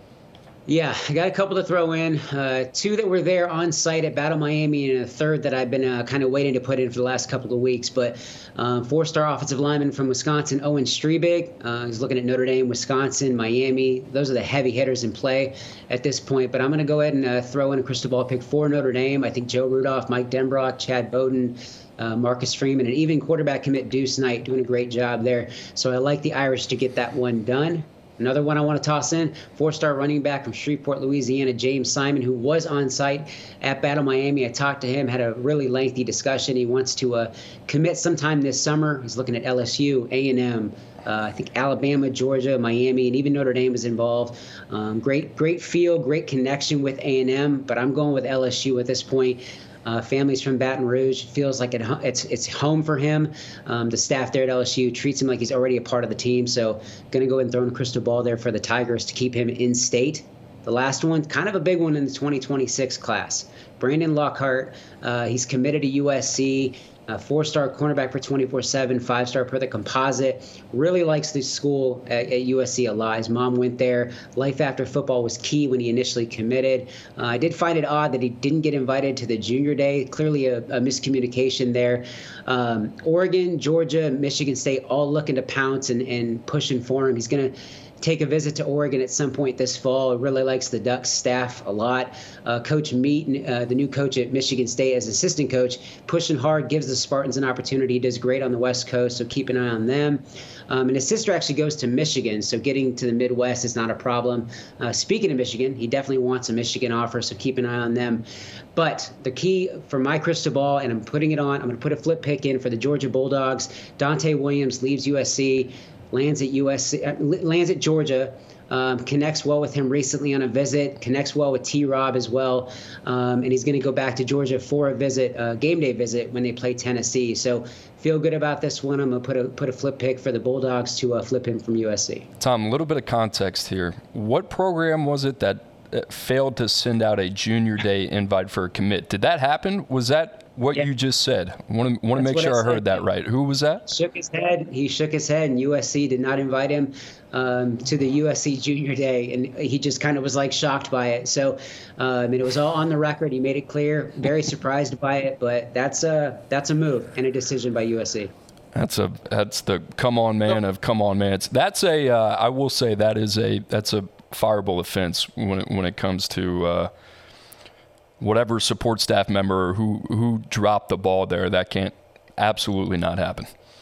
Yeah, I got a couple to throw in. Uh, two that were there on site at Battle Miami, and a third that I've been uh, kind of waiting to put in for the last couple of weeks. But um, four-star offensive lineman from Wisconsin, Owen Strebig. Uh, he's looking at Notre Dame, Wisconsin, Miami. Those are the heavy hitters in play at this point. But I'm going to go ahead and uh, throw in a crystal ball pick for Notre Dame. I think Joe Rudolph, Mike Denbrock, Chad Bowden, uh, Marcus Freeman, and even quarterback commit Deuce Knight doing a great job there. So I like the Irish to get that one done. Another one I want to toss in, four-star running back from Shreveport, Louisiana, James Simon, who was on site at Battle Miami. I talked to him, had a really lengthy discussion. He wants to uh, commit sometime this summer. He's looking at L S U, A and M, uh, I think Alabama, Georgia, Miami, and even Notre Dame is involved. Um, great, great feel, great connection with A and M, but I'm going with L S U at this point. Uh, families from Baton Rouge, feels like it, it's it's home for him. Um, the staff there at L S U treats him like he's already a part of the team. So going to go ahead and throw in a crystal ball there for the Tigers to keep him in state. The last one, kind of a big one in the twenty twenty-six class. Brandon Lockhart, uh, he's committed to U S C. Uh, four-star cornerback for twenty-four seven, five-star per the composite. Really likes this school at, at U S C a lot. His mom went there. Life after football was key when he initially committed. Uh, I did find it odd that he didn't get invited to the junior day. Clearly a, a miscommunication there. Um, Oregon, Georgia, Michigan State all looking to pounce and, and pushing for him. He's going to take a visit to Oregon at some point this fall. Really likes the Ducks staff a lot. Uh, Coach Meat, uh, the new coach at Michigan State as assistant coach, pushing hard, gives the Spartans an opportunity. He does great on the West Coast, so keep an eye on them. Um, and his sister actually goes to Michigan, so getting to the Midwest is not a problem. Uh, speaking of Michigan, he definitely wants a Michigan offer, so keep an eye on them. But the key for my crystal ball, and I'm putting it on, I'm going to put a flip pick in for the Georgia Bulldogs. Dante Williams leaves U S C. Lands at U S C, uh, lands at Georgia, um, connects well with him recently on a visit, connects well with T-Rob as well, um, and he's going to go back to Georgia for a visit, a uh, game day visit when they play Tennessee. So feel good about this one. I'm going to put a put a flip pick for the Bulldogs to uh, flip him from U S C. Tom, a little bit of context here. What program was it that failed to send out a junior day invite for a commit? Did that happen? Was that what yeah. you just said? I want to want to make sure I, I heard that right. Who was that? Shook his head. He shook his head, and U S C did not invite him um, to the U S C Junior Day, and he just kind of was like shocked by it. So, uh, I mean, it was all on the record. He made it clear. Very surprised by it, but that's a that's a move and a decision by U S C. That's a that's the come on man of come on man. It's, that's a uh, I will say that is a that's a fireable offense when it when it comes to. Uh, Whatever support staff member who who dropped the ball there, that can't absolutely not happen.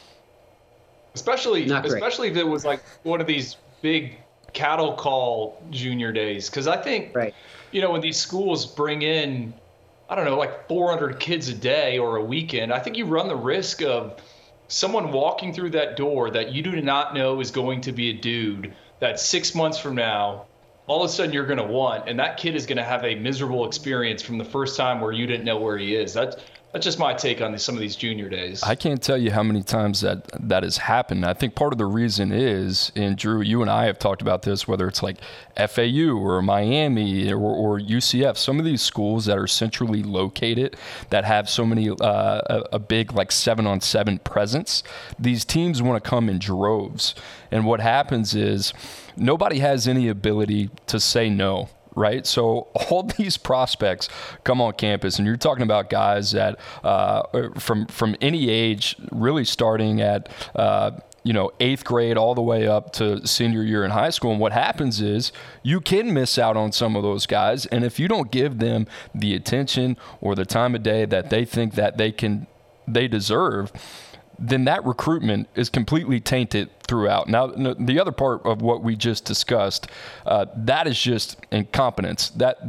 Especially, especially if it was like one of these big cattle call junior days, because I think, right. you know, when these schools bring in, I don't know, like four hundred kids a day or a weekend, I think you run the risk of someone walking through that door that you do not know is going to be a dude that six months from now, all of a sudden you're going to want, and that kid is going to have a miserable experience from the first time where you didn't know where he is. That's that's just my take on some of these junior days. I can't tell you how many times that that has happened. I think part of the reason is, and Drew, you and I have talked about this, whether it's like F A U or Miami or, or U C F, some of these schools that are centrally located that have so many, uh, a, a big like seven on seven presence, these teams want to come in droves. And what happens is nobody has any ability to say no. Right, so all these prospects come on campus, and you're talking about guys that uh, from from any age, really starting at uh, you know eighth grade all the way up to senior year in high school. And what happens is you can miss out on some of those guys, and if you don't give them the attention or the time of day that they think that they can they deserve, then that recruitment is completely tainted throughout. Now, the other part of what we just discussed, uh, that is just incompetence. That that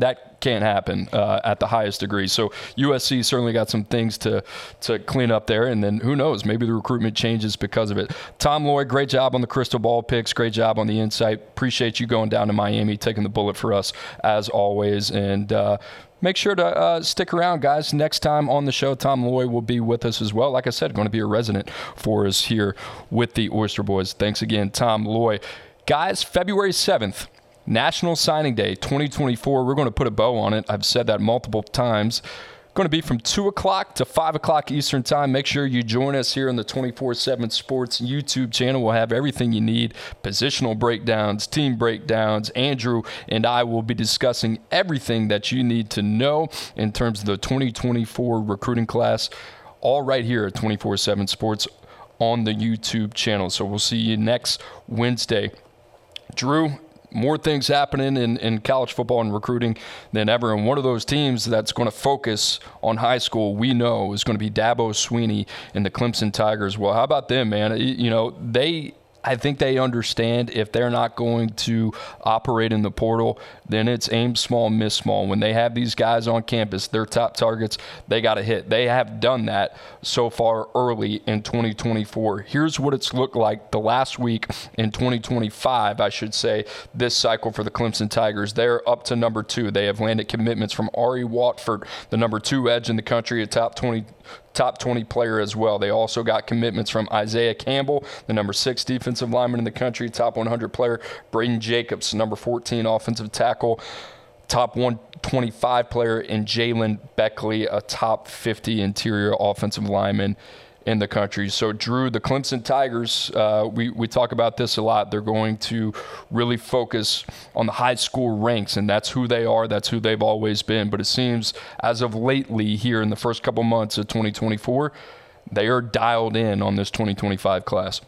can't happen uh, at the highest degree. So U S C certainly got some things to to clean up there, and then who knows, maybe the recruitment changes because of it. Tom Lloyd, great job on the crystal ball picks, great job on the insight. Appreciate you going down to Miami, taking the bullet for us as always, and uh, make sure to uh, stick around, guys. Next time on the show, Tom Lloyd will be with us as well. Like I said, going to be a resident for us here with the Oyster Boys. Thanks again, Tom Lloyd. Guys, February seventh, National Signing Day twenty twenty-four. We're going to put a bow on it. I've said that multiple times. Going to be from two o'clock to five o'clock Eastern time. Make sure you join us here on the twenty-four seven Sports YouTube channel. We'll have everything you need, positional breakdowns, team breakdowns. Andrew and I will be discussing everything that you need to know in terms of the twenty twenty-four recruiting class, all right here at twenty-four seven Sports on the YouTube channel. So we'll see you next Wednesday. Drew, more things happening in, in college football and recruiting than ever. And one of those teams that's going to focus on high school, we know, is going to be Dabo Swinney and the Clemson Tigers. Well, how about them, man? You know, they – I think they understand if they're not going to operate in the portal, then it's aim small, miss small. When they have these guys on campus, their top targets, they got to hit. They have done that so far early in twenty twenty-four. Here's what it's looked like the last week in twenty twenty-five, I should say, this cycle for the Clemson Tigers. They're up to number two. They have landed commitments from Ari Watford, the number two edge in the country, a top twenty top twenty player as well. They also got commitments from Isaiah Campbell, the number six defensive lineman in the country, top one hundred player, Braden Jacobs, number fourteen offensive tackle, top one twenty-five player, and Jalen Beckley, a top fifty interior offensive lineman in the country. So, Drew, the Clemson Tigers, uh, we, we talk about this a lot. They're going to really focus on the high school ranks, and that's who they are. That's who they've always been. But it seems as of lately here in the first couple months of twenty twenty-four, they are dialed in on this twenty twenty-five class.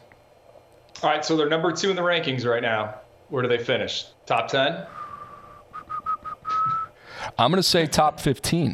All right, so they're number two in the rankings right now. Where do they finish? Top ten? I'm going to say top fifteen.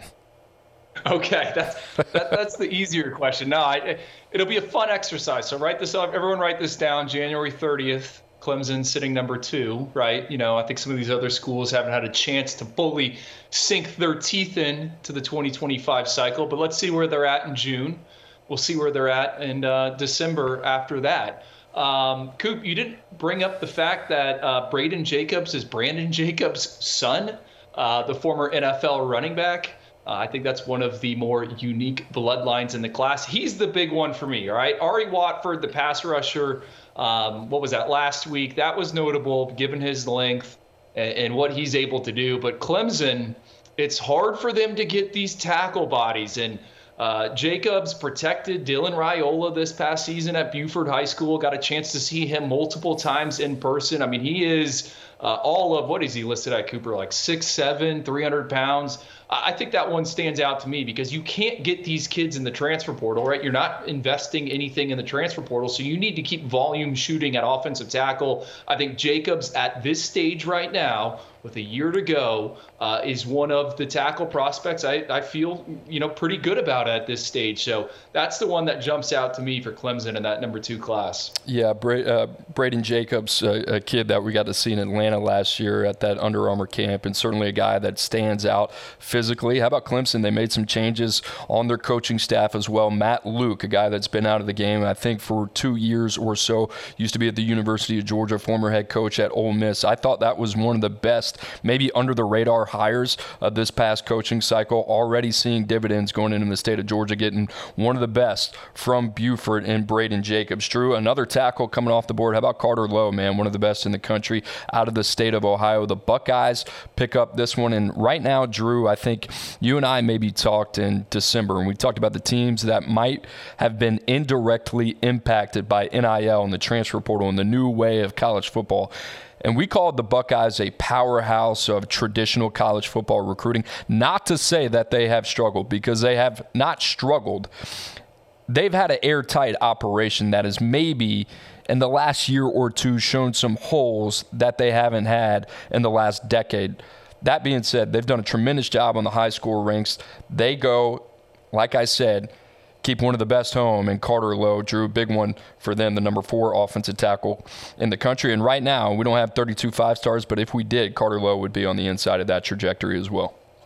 Okay, that's that, that's the easier question. No, I, it'll be a fun exercise. So write this up. Everyone write this down. January thirtieth, Clemson sitting number two, right? You know, I think some of these other schools haven't had a chance to fully sink their teeth in to the twenty twenty-five cycle. But let's see where they're at in June. We'll see where they're at in uh, December after that. Um, Coop, you didn't bring up the fact that uh, Braden Jacobs is Brandon Jacobs' son, uh, the former N F L running back. Uh, I think that's one of the more unique bloodlines in the class. He's the big one for me, all right? Ari Watford, the pass rusher, um, what was that, last week? That was notable given his length and, and what he's able to do. But Clemson, it's hard for them to get these tackle bodies. And uh, Jacobs protected Dylan Raiola this past season at Buford High School. Got a chance to see him multiple times in person. I mean, he is uh, all of, what is he listed at, Cooper? Like six seven, three hundred pounds. I think that one stands out to me because you can't get these kids in the transfer portal, right? You're not investing anything in the transfer portal, so you need to keep volume shooting at offensive tackle. I think Jacobs at this stage right now, with a year to go, uh, is one of the tackle prospects I, I feel, you know, pretty good about at this stage. So that's the one that jumps out to me for Clemson in that number two class. Yeah, Bra- uh, Braden Jacobs, uh, a kid that we got to see in Atlanta last year at that Under Armour camp, and certainly a guy that stands out physically. How about Clemson? They made some changes on their coaching staff as well. Matt Luke, a guy that's been out of the game, I think, for two years or so, used to be at the University of Georgia, former head coach at Ole Miss. I thought that was one of the best, maybe under the radar hires of this past coaching cycle, already seeing dividends going into the state of Georgia, getting one of the best from Buford and Braden Jacobs. Drew, another tackle coming off the board. How about Carter Lowe, man? One of the best in the country out of the state of Ohio. The Buckeyes pick up this one. And right now, Drew, I think you and I maybe talked in December, and we talked about the teams that might have been indirectly impacted by N I L and the transfer portal and the new way of college football. And we called the Buckeyes a powerhouse of traditional college football recruiting. Not to say that they have struggled, because they have not struggled. They've had an airtight operation that has maybe in the last year or two shown some holes that they haven't had in the last decade. That being said, they've done a tremendous job on the high score ranks. They go, like I said, keep one of the best home, and Carter Lowe, Drew, big one for them, the number four offensive tackle in the country. And right now, we don't have thirty-two five-stars, but if we did, Carter Lowe would be on the inside of that trajectory as well.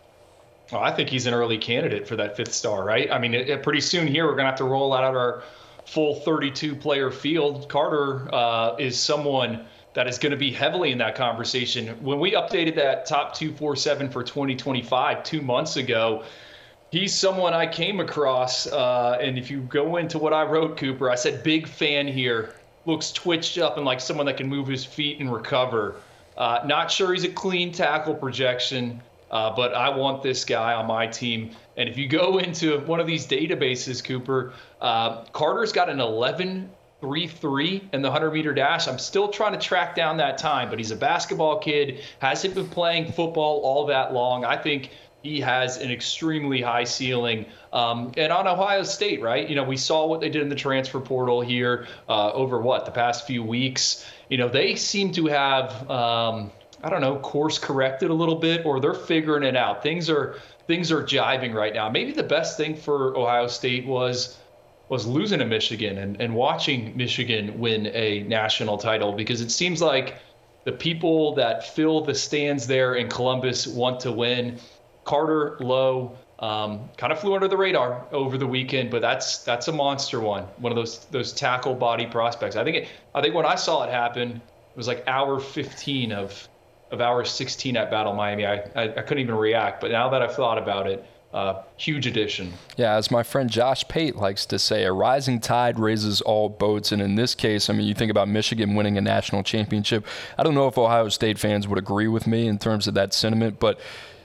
Well, I think he's an early candidate for that fifth star, right? I mean, it, it, pretty soon here, we're going to have to roll out our full thirty-two player field. Carter uh, is someone that is going to be heavily in that conversation. When we updated that top two forty-seven for twenty twenty-five two months ago, he's someone I came across. Uh, and if you go into what I wrote, Cooper, I said, big fan here. Looks twitched up and like someone that can move his feet and recover. Uh, not sure he's a clean tackle projection. Uh, but I want this guy on my team. And if you go into one of these databases, Cooper, uh, Carter's got an eleven three three in the hundred-meter dash. I'm still trying to track down that time, but he's a basketball kid, hasn't been playing football all that long. I think he has an extremely high ceiling. Um, and on Ohio State, right, you know, we saw what they did in the transfer portal here uh, over, what, the past few weeks. You know, they seem to have um, – I don't know, course corrected a little bit, or they're figuring it out. Things are things are jiving right now. Maybe the best thing for Ohio State was was losing to Michigan and, and watching Michigan win a national title, because it seems like the people that fill the stands there in Columbus want to win. Carter Lowe um, kind of flew under the radar over the weekend, but that's that's a monster one. One of those those tackle body prospects. I think it, I think when I saw it happen, it was like hour fifteen of of hour sixteen at Battle Miami. I, I, I couldn't even react, but now that I've thought about it, uh, huge addition. Yeah, as my friend Josh Pate likes to say, a rising tide raises all boats. And in this case, I mean, you think about Michigan winning a national championship. I don't know if Ohio State fans would agree with me in terms of that sentiment, but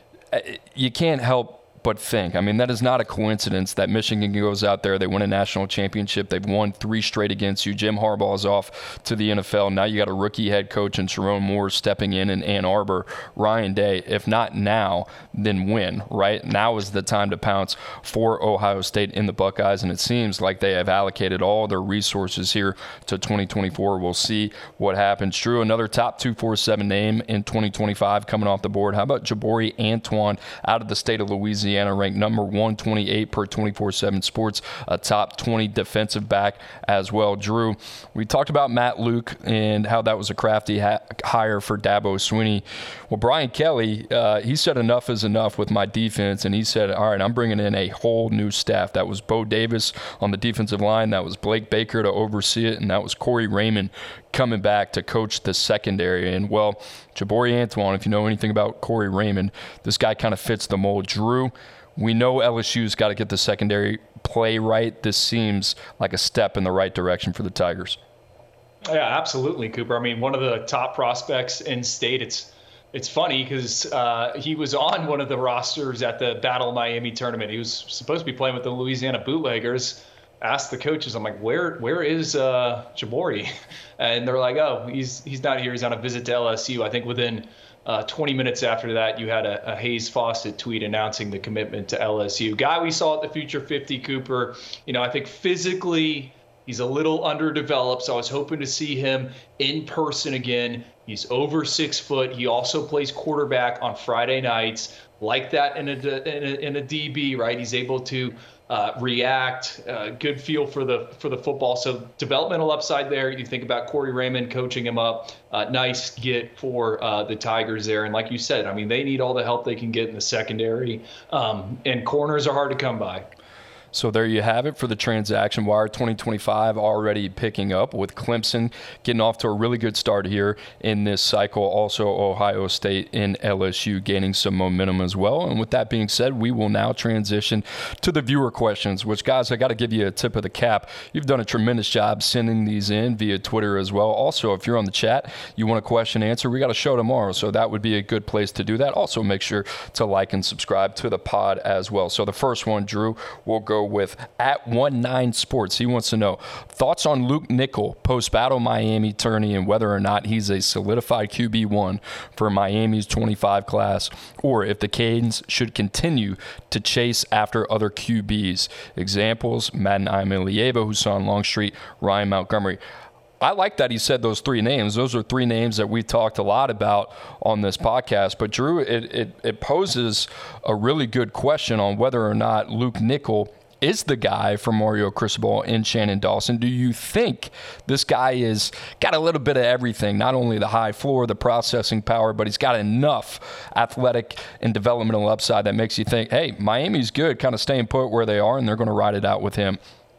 you can't help but think. I mean, that is not a coincidence that Michigan goes out there, they win a national championship, they've won three straight against you. Jim Harbaugh is off to the N F L. Now you got a rookie head coach in Sharon Moore stepping in in Ann Arbor. Ryan Day, if not now, then when, right? Now is the time to pounce for Ohio State in the Buckeyes, and it seems like they have allocated all their resources here to twenty twenty-four. We'll see what happens. Drew, another top two forty-seven name in twenty twenty-five coming off the board. How about Jabari Antoine out of the state of Louisiana? Ranked number one twenty-eight per twenty-four seven Sports, a top twenty defensive back as well. Drew, we talked about Matt Luke and how that was a crafty ha- hire for Dabo Swinney. Well, Brian Kelly, uh, he said enough is enough with my defense, and he said, all right, I'm bringing in a whole new staff. That was Bo Davis on the defensive line, that was Blake Baker to oversee it, and that was Corey Raymond coming back to coach the secondary. And, well, Jabari Antoine, if you know anything about Corey Raymond, this guy kind of fits the mold. Drew, we know L S U's got to get the secondary play right. This seems like a step in the right direction for the Tigers. Yeah, absolutely, Cooper. I mean, one of the top prospects in state. It's it's funny because uh, he was on one of the rosters at the Battle Miami tournament. He was supposed to be playing with the Louisiana Bootleggers. Asked the coaches, I'm like, where where is uh, Jabari? And they're like, oh, he's he's not here. He's on a visit to L S U. I think within uh, twenty minutes after that, you had a, a Hayes Fawcett tweet announcing the commitment to L S U. Guy we saw at the Future fifty, Cooper. You know, I think physically he's a little underdeveloped, so I was hoping to see him in person again. He's over six foot. He also plays quarterback on Friday nights. Like that in a, in a, in a D B, right? He's able to uh, react, uh, good feel for the for the football. So developmental upside there. You think about Corey Raymond coaching him up. Uh, nice get for uh, the Tigers there. And like you said, I mean, they need all the help they can get in the secondary. Um, and corners are hard to come by. So there you have it for the Transaction Wire twenty twenty-five already picking up, with Clemson getting off to a really good start here in this cycle. Also Ohio State and L S U gaining some momentum as well. And with that being said, we will now transition to the viewer questions, which, guys, I got to give you a tip of the cap. You've done a tremendous job sending these in via Twitter as well. Also, if you're on the chat, you want a question answer, we got a show tomorrow, so that would be a good place to do that. Also, make sure to like and subscribe to the pod as well. So the first one, Drew, we'll go with at one nine Sports. He wants to know thoughts on Luke Nickel post-Battle Miami tourney and whether or not he's a solidified Q B one for Miami's twenty-five class, or if the Canes should continue to chase after other Q Bs. Examples: Madden Imelieva, Husan Longstreet, Ryan Montgomery. I like that he said those three names. Those are three names that we've talked a lot about on this podcast. But, Drew, it, it, it poses a really good question on whether or not Luke Nickel is the guy for Mario Cristobal and Shannon Dawson. Do you think this guy is got a little bit of everything, not only the high floor, the processing power, but he's got enough athletic and developmental upside that makes you think, hey, Miami's good, kind of staying put where they are, and they're going to ride it out with him?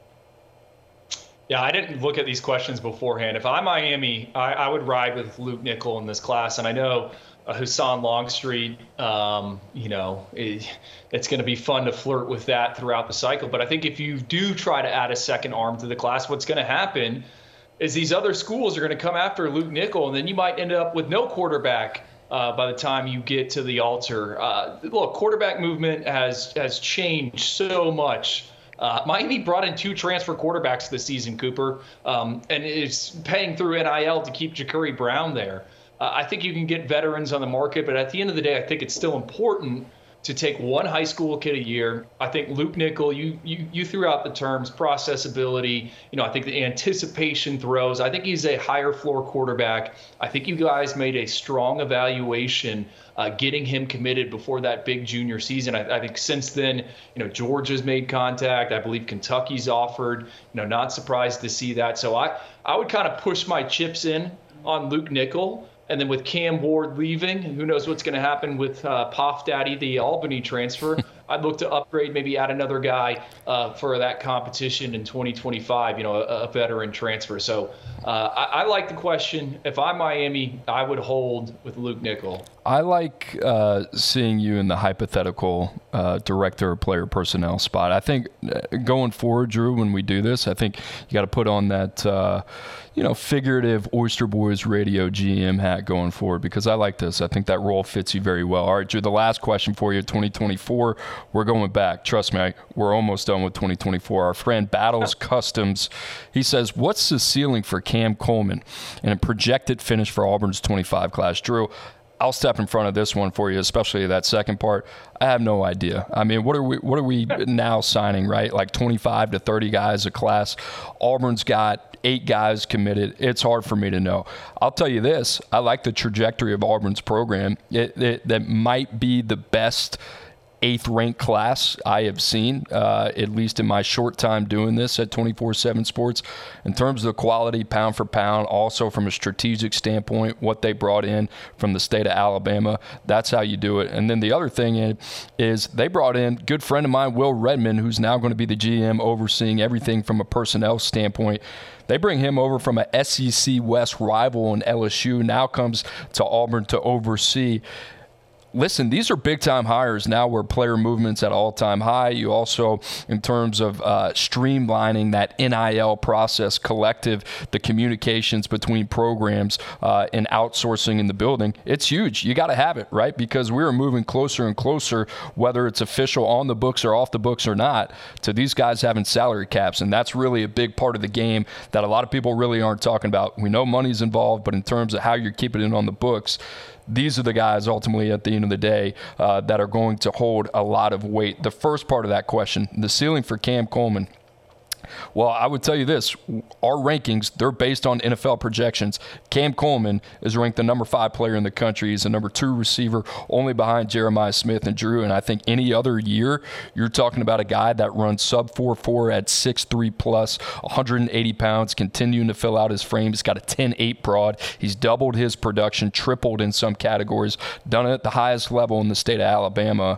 Yeah, I didn't look at these questions beforehand. If I'm Miami, I, I would ride with Luke Nickel in this class, and I know Uh, Hassan Longstreet, um, you know, it, it's going to be fun to flirt with that throughout the cycle. But I think if you do try to add a second arm to the class, what's going to happen is these other schools are going to come after Luke Nickel, and then you might end up with no quarterback uh, by the time you get to the altar. Uh, look, quarterback movement has has changed so much. Uh, Miami brought in two transfer quarterbacks this season, Cooper, um, and is paying through N I L to keep Ja'Carri Brown there. Uh, I think you can get veterans on the market, but at the end of the day, I think it's still important to take one high school kid a year. I think Luke Nickel, you you you threw out the terms processability. You know, I think the anticipation throws. I think he's a higher floor quarterback. I think you guys made a strong evaluation uh, getting him committed before that big junior season. I, I think since then, you know, Georgia's made contact. I believe Kentucky's offered. You know, not surprised to see that. So I I would kind of push my chips in on Luke Nickel. And then with Cam Ward leaving, who knows what's going to happen with uh, Poff Daddy, the Albany transfer. I'd look to upgrade, maybe add another guy uh, for that competition in twenty twenty-five, you know, a, a veteran transfer. So uh, I, I like the question. If I'm Miami, I would hold with Luke Nickel. I like uh, seeing you in the hypothetical uh, director of player personnel spot. I think going forward, Drew, when we do this, I think you got to put on that, uh, you know, figurative Oyster Boys radio G M hat going forward, because I like this. I think that role fits you very well. All right, Drew, the last question for you, twenty twenty-four. We're going back. Trust me, we're almost done with twenty twenty-four. Our friend Battles Customs, he says, what's the ceiling for Cam Coleman and a projected finish for Auburn's twenty-five class? Drew, I'll step in front of this one for you, especially that second part. I have no idea. I mean, what are we what are we now signing, right? Like twenty-five to thirty guys a class. Auburn's got eight guys committed. It's hard for me to know. I'll tell you this. I like the trajectory of Auburn's program. It, it, that might be the best eighth-ranked class I have seen, uh, at least in my short time doing this at twenty-four seven Sports. In terms of the quality, pound for pound, also from a strategic standpoint, what they brought in from the state of Alabama, that's how you do it. And then the other thing is, is they brought in a good friend of mine, Will Redmond, who's now going to be the G M overseeing everything from a personnel standpoint. They bring him over from a S E C West rival in L S U, now comes to Auburn to oversee. Listen, these are big-time hires now where player movement's at all-time high. You also, in terms of uh, streamlining that N I L process, collective, the communications between programs uh, and outsourcing in the building, it's huge. You got to have it, right? Because we're moving closer and closer, whether it's official on the books or off the books or not, to these guys having salary caps. And that's really a big part of the game that a lot of people really aren't talking about. We know money's involved, but in terms of how you're keeping it on the books, these are the guys ultimately at the end of the day uh, that are going to hold a lot of weight. The first part of that question, the ceiling for Cam Coleman. Well, I would tell you this. Our rankings, they're based on N F L projections. Cam Coleman is ranked the number five player in the country. He's the number two receiver, only behind Jeremiah Smith and Drew. And I think any other year, you're talking about a guy that runs sub four four at six three plus, one hundred eighty pounds, continuing to fill out his frame. He's got a ten eight broad. He's doubled his production, tripled in some categories, done it at the highest level in the state of Alabama.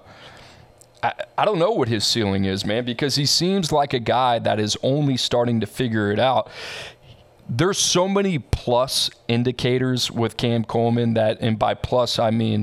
I, I don't know what his ceiling is, man, because he seems like a guy that is only starting to figure it out. There's so many plus indicators with Cam Coleman that, and by plus, I mean,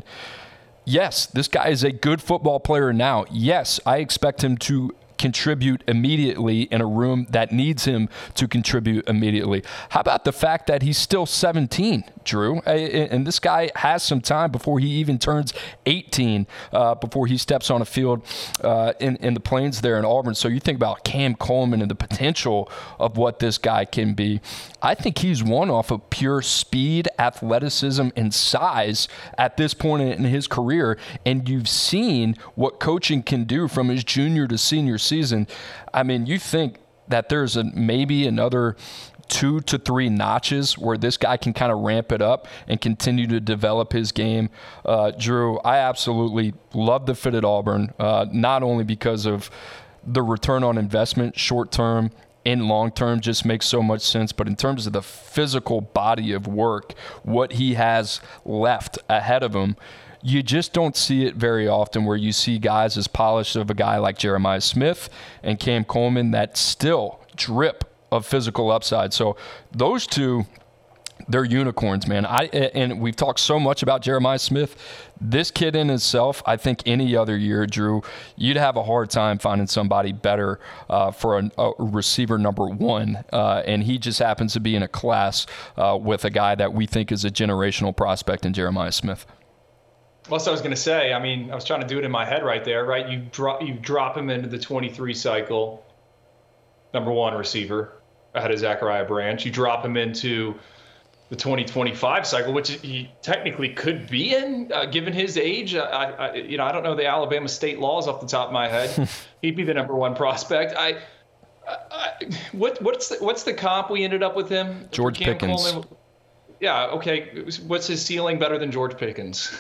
yes, this guy is a good football player now. Yes, I expect him to contribute immediately in a room that needs him to contribute immediately. How about the fact that he's still seventeen, Drew? And this guy has some time before he even turns eighteen, uh, before he steps on a field uh, in, in the Plains there in Auburn. So you think about Cam Coleman and the potential of what this guy can be. I think he's one off of pure speed, athleticism, and size at this point in his career. And you've seen what coaching can do from his junior to senior season. I mean, you think that there's a maybe another two to three notches where this guy can kind of ramp it up and continue to develop his game. Uh, Drew, I absolutely love the fit at Auburn, uh, not only because of the return on investment, short term and long term, just makes so much sense. But in terms of the physical body of work, what he has left ahead of him, you just don't see it very often where you see guys as polished of a guy like Jeremiah Smith and Cam Coleman that still drip of physical upside. So those two, they're unicorns, man. I and we've talked so much about Jeremiah Smith. This kid in himself, I think any other year, Drew, you'd have a hard time finding somebody better uh, for a, a receiver number one. Uh, and he just happens to be in a class uh, with a guy that we think is a generational prospect in Jeremiah Smith. Well, so I was going to say, I mean, I was trying to do it in my head right there, right? You drop you drop him into the twenty-three cycle, number one receiver ahead of Zachariah Branch. You drop him into the twenty twenty-five cycle, which he technically could be in, uh, given his age. I, I, you know, I don't know the Alabama state laws off the top of my head. He'd be the number one prospect. I, I what what's the, what's the comp we ended up with him? George Cam Pickens. Coleman? Yeah, okay. What's his ceiling better than George Pickens?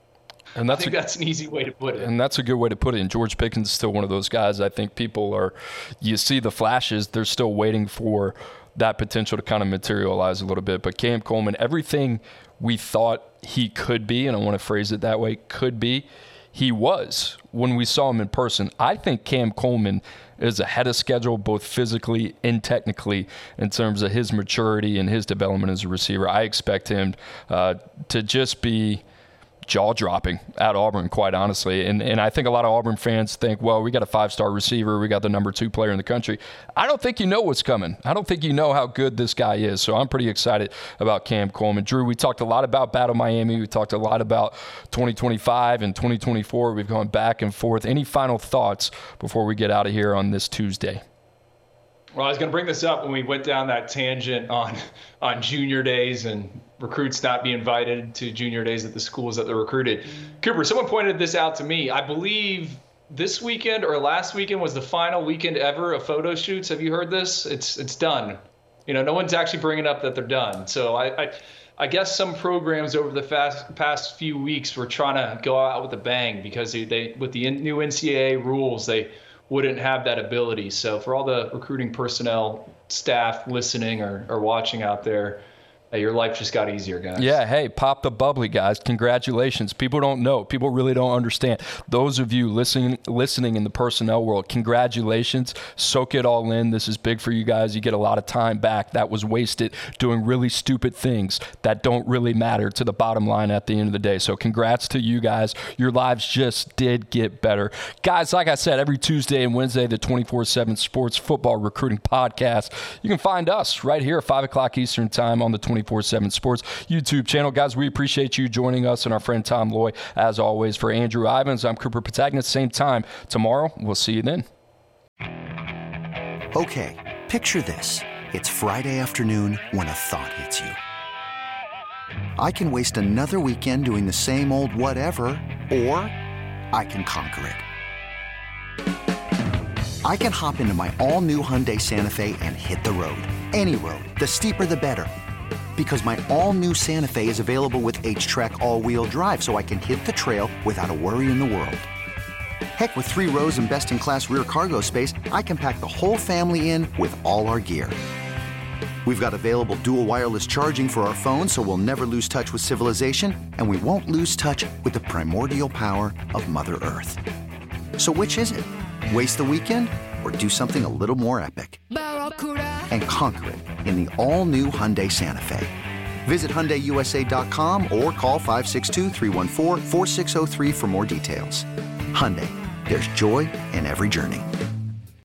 And that's I think a, that's an easy way to put it. And that's a good way to put it. And George Pickens is still one of those guys. I think people are, you see the flashes, they're still waiting for that potential to kind of materialize a little bit. But Cam Coleman, everything we thought he could be, and I want to phrase it that way, could be, he was when we saw him in person. I think Cam Coleman is ahead of schedule both physically and technically in terms of his maturity and his development as a receiver. I expect him uh, to just be jaw-dropping at Auburn, quite honestly. And and I think a lot of Auburn fans think, well, we got a five-star receiver. We got the number two player in the country. I don't think you know what's coming. I don't think you know how good this guy is. So I'm pretty excited about Cam Coleman. Drew, we talked a lot about Battle Miami. We talked a lot about twenty twenty-five and twenty twenty-four. We've gone back and forth. Any final thoughts before we get out of here on this Tuesday? Well, I was going to bring this up when we went down that tangent on on junior days and recruits not being invited to junior days at the schools that they're recruited. Cooper, someone pointed this out to me. I believe this weekend or last weekend was the final weekend ever of photo shoots. Have you heard this? It's it's done. You know, no one's actually bringing up that they're done. So I I, I guess some programs over the fast, past few weeks were trying to go out with a bang because they, they with the new N C double A rules, they wouldn't have that ability. So for all the recruiting personnel, staff listening or, or watching out there, hey, your life just got easier, guys. Yeah, hey, pop the bubbly, guys. Congratulations. People don't know. People really don't understand. Those of you listening listening in the personnel world, congratulations. Soak it all in. This is big for you guys. You get a lot of time back that was wasted doing really stupid things that don't really matter to the bottom line at the end of the day. So congrats to you guys. Your lives just did get better. Guys, like I said, every Tuesday and Wednesday, the twenty-four seven Sports Football Recruiting Podcast. You can find us right here at five o'clock Eastern Time on the twenty-four seven Sports YouTube channel. Guys, we appreciate you joining us and our friend Tom Loy. As always, for Andrew Ivins, I'm Cooper Patagna. Same time tomorrow. We'll see you then. Okay, picture this. It's Friday afternoon when a thought hits you. I can waste another weekend doing the same old whatever, or I can conquer it. I can hop into my all-new Hyundai Santa Fe and hit the road. Any road. The steeper, the better. Because my all-new Santa Fe is available with H-Track all-wheel drive, so I can hit the trail without a worry in the world. Heck, with three rows and best-in-class rear cargo space, I can pack the whole family in with all our gear. We've got available dual wireless charging for our phones, so we'll never lose touch with civilization, and we won't lose touch with the primordial power of Mother Earth. So which is it? Waste the weekend or do something a little more epic and conquer it in the all-new Hyundai Santa Fe? Visit Hyundai U S A dot com or call five six two, three one four, four six zero three for more details. Hyundai, there's joy in every journey.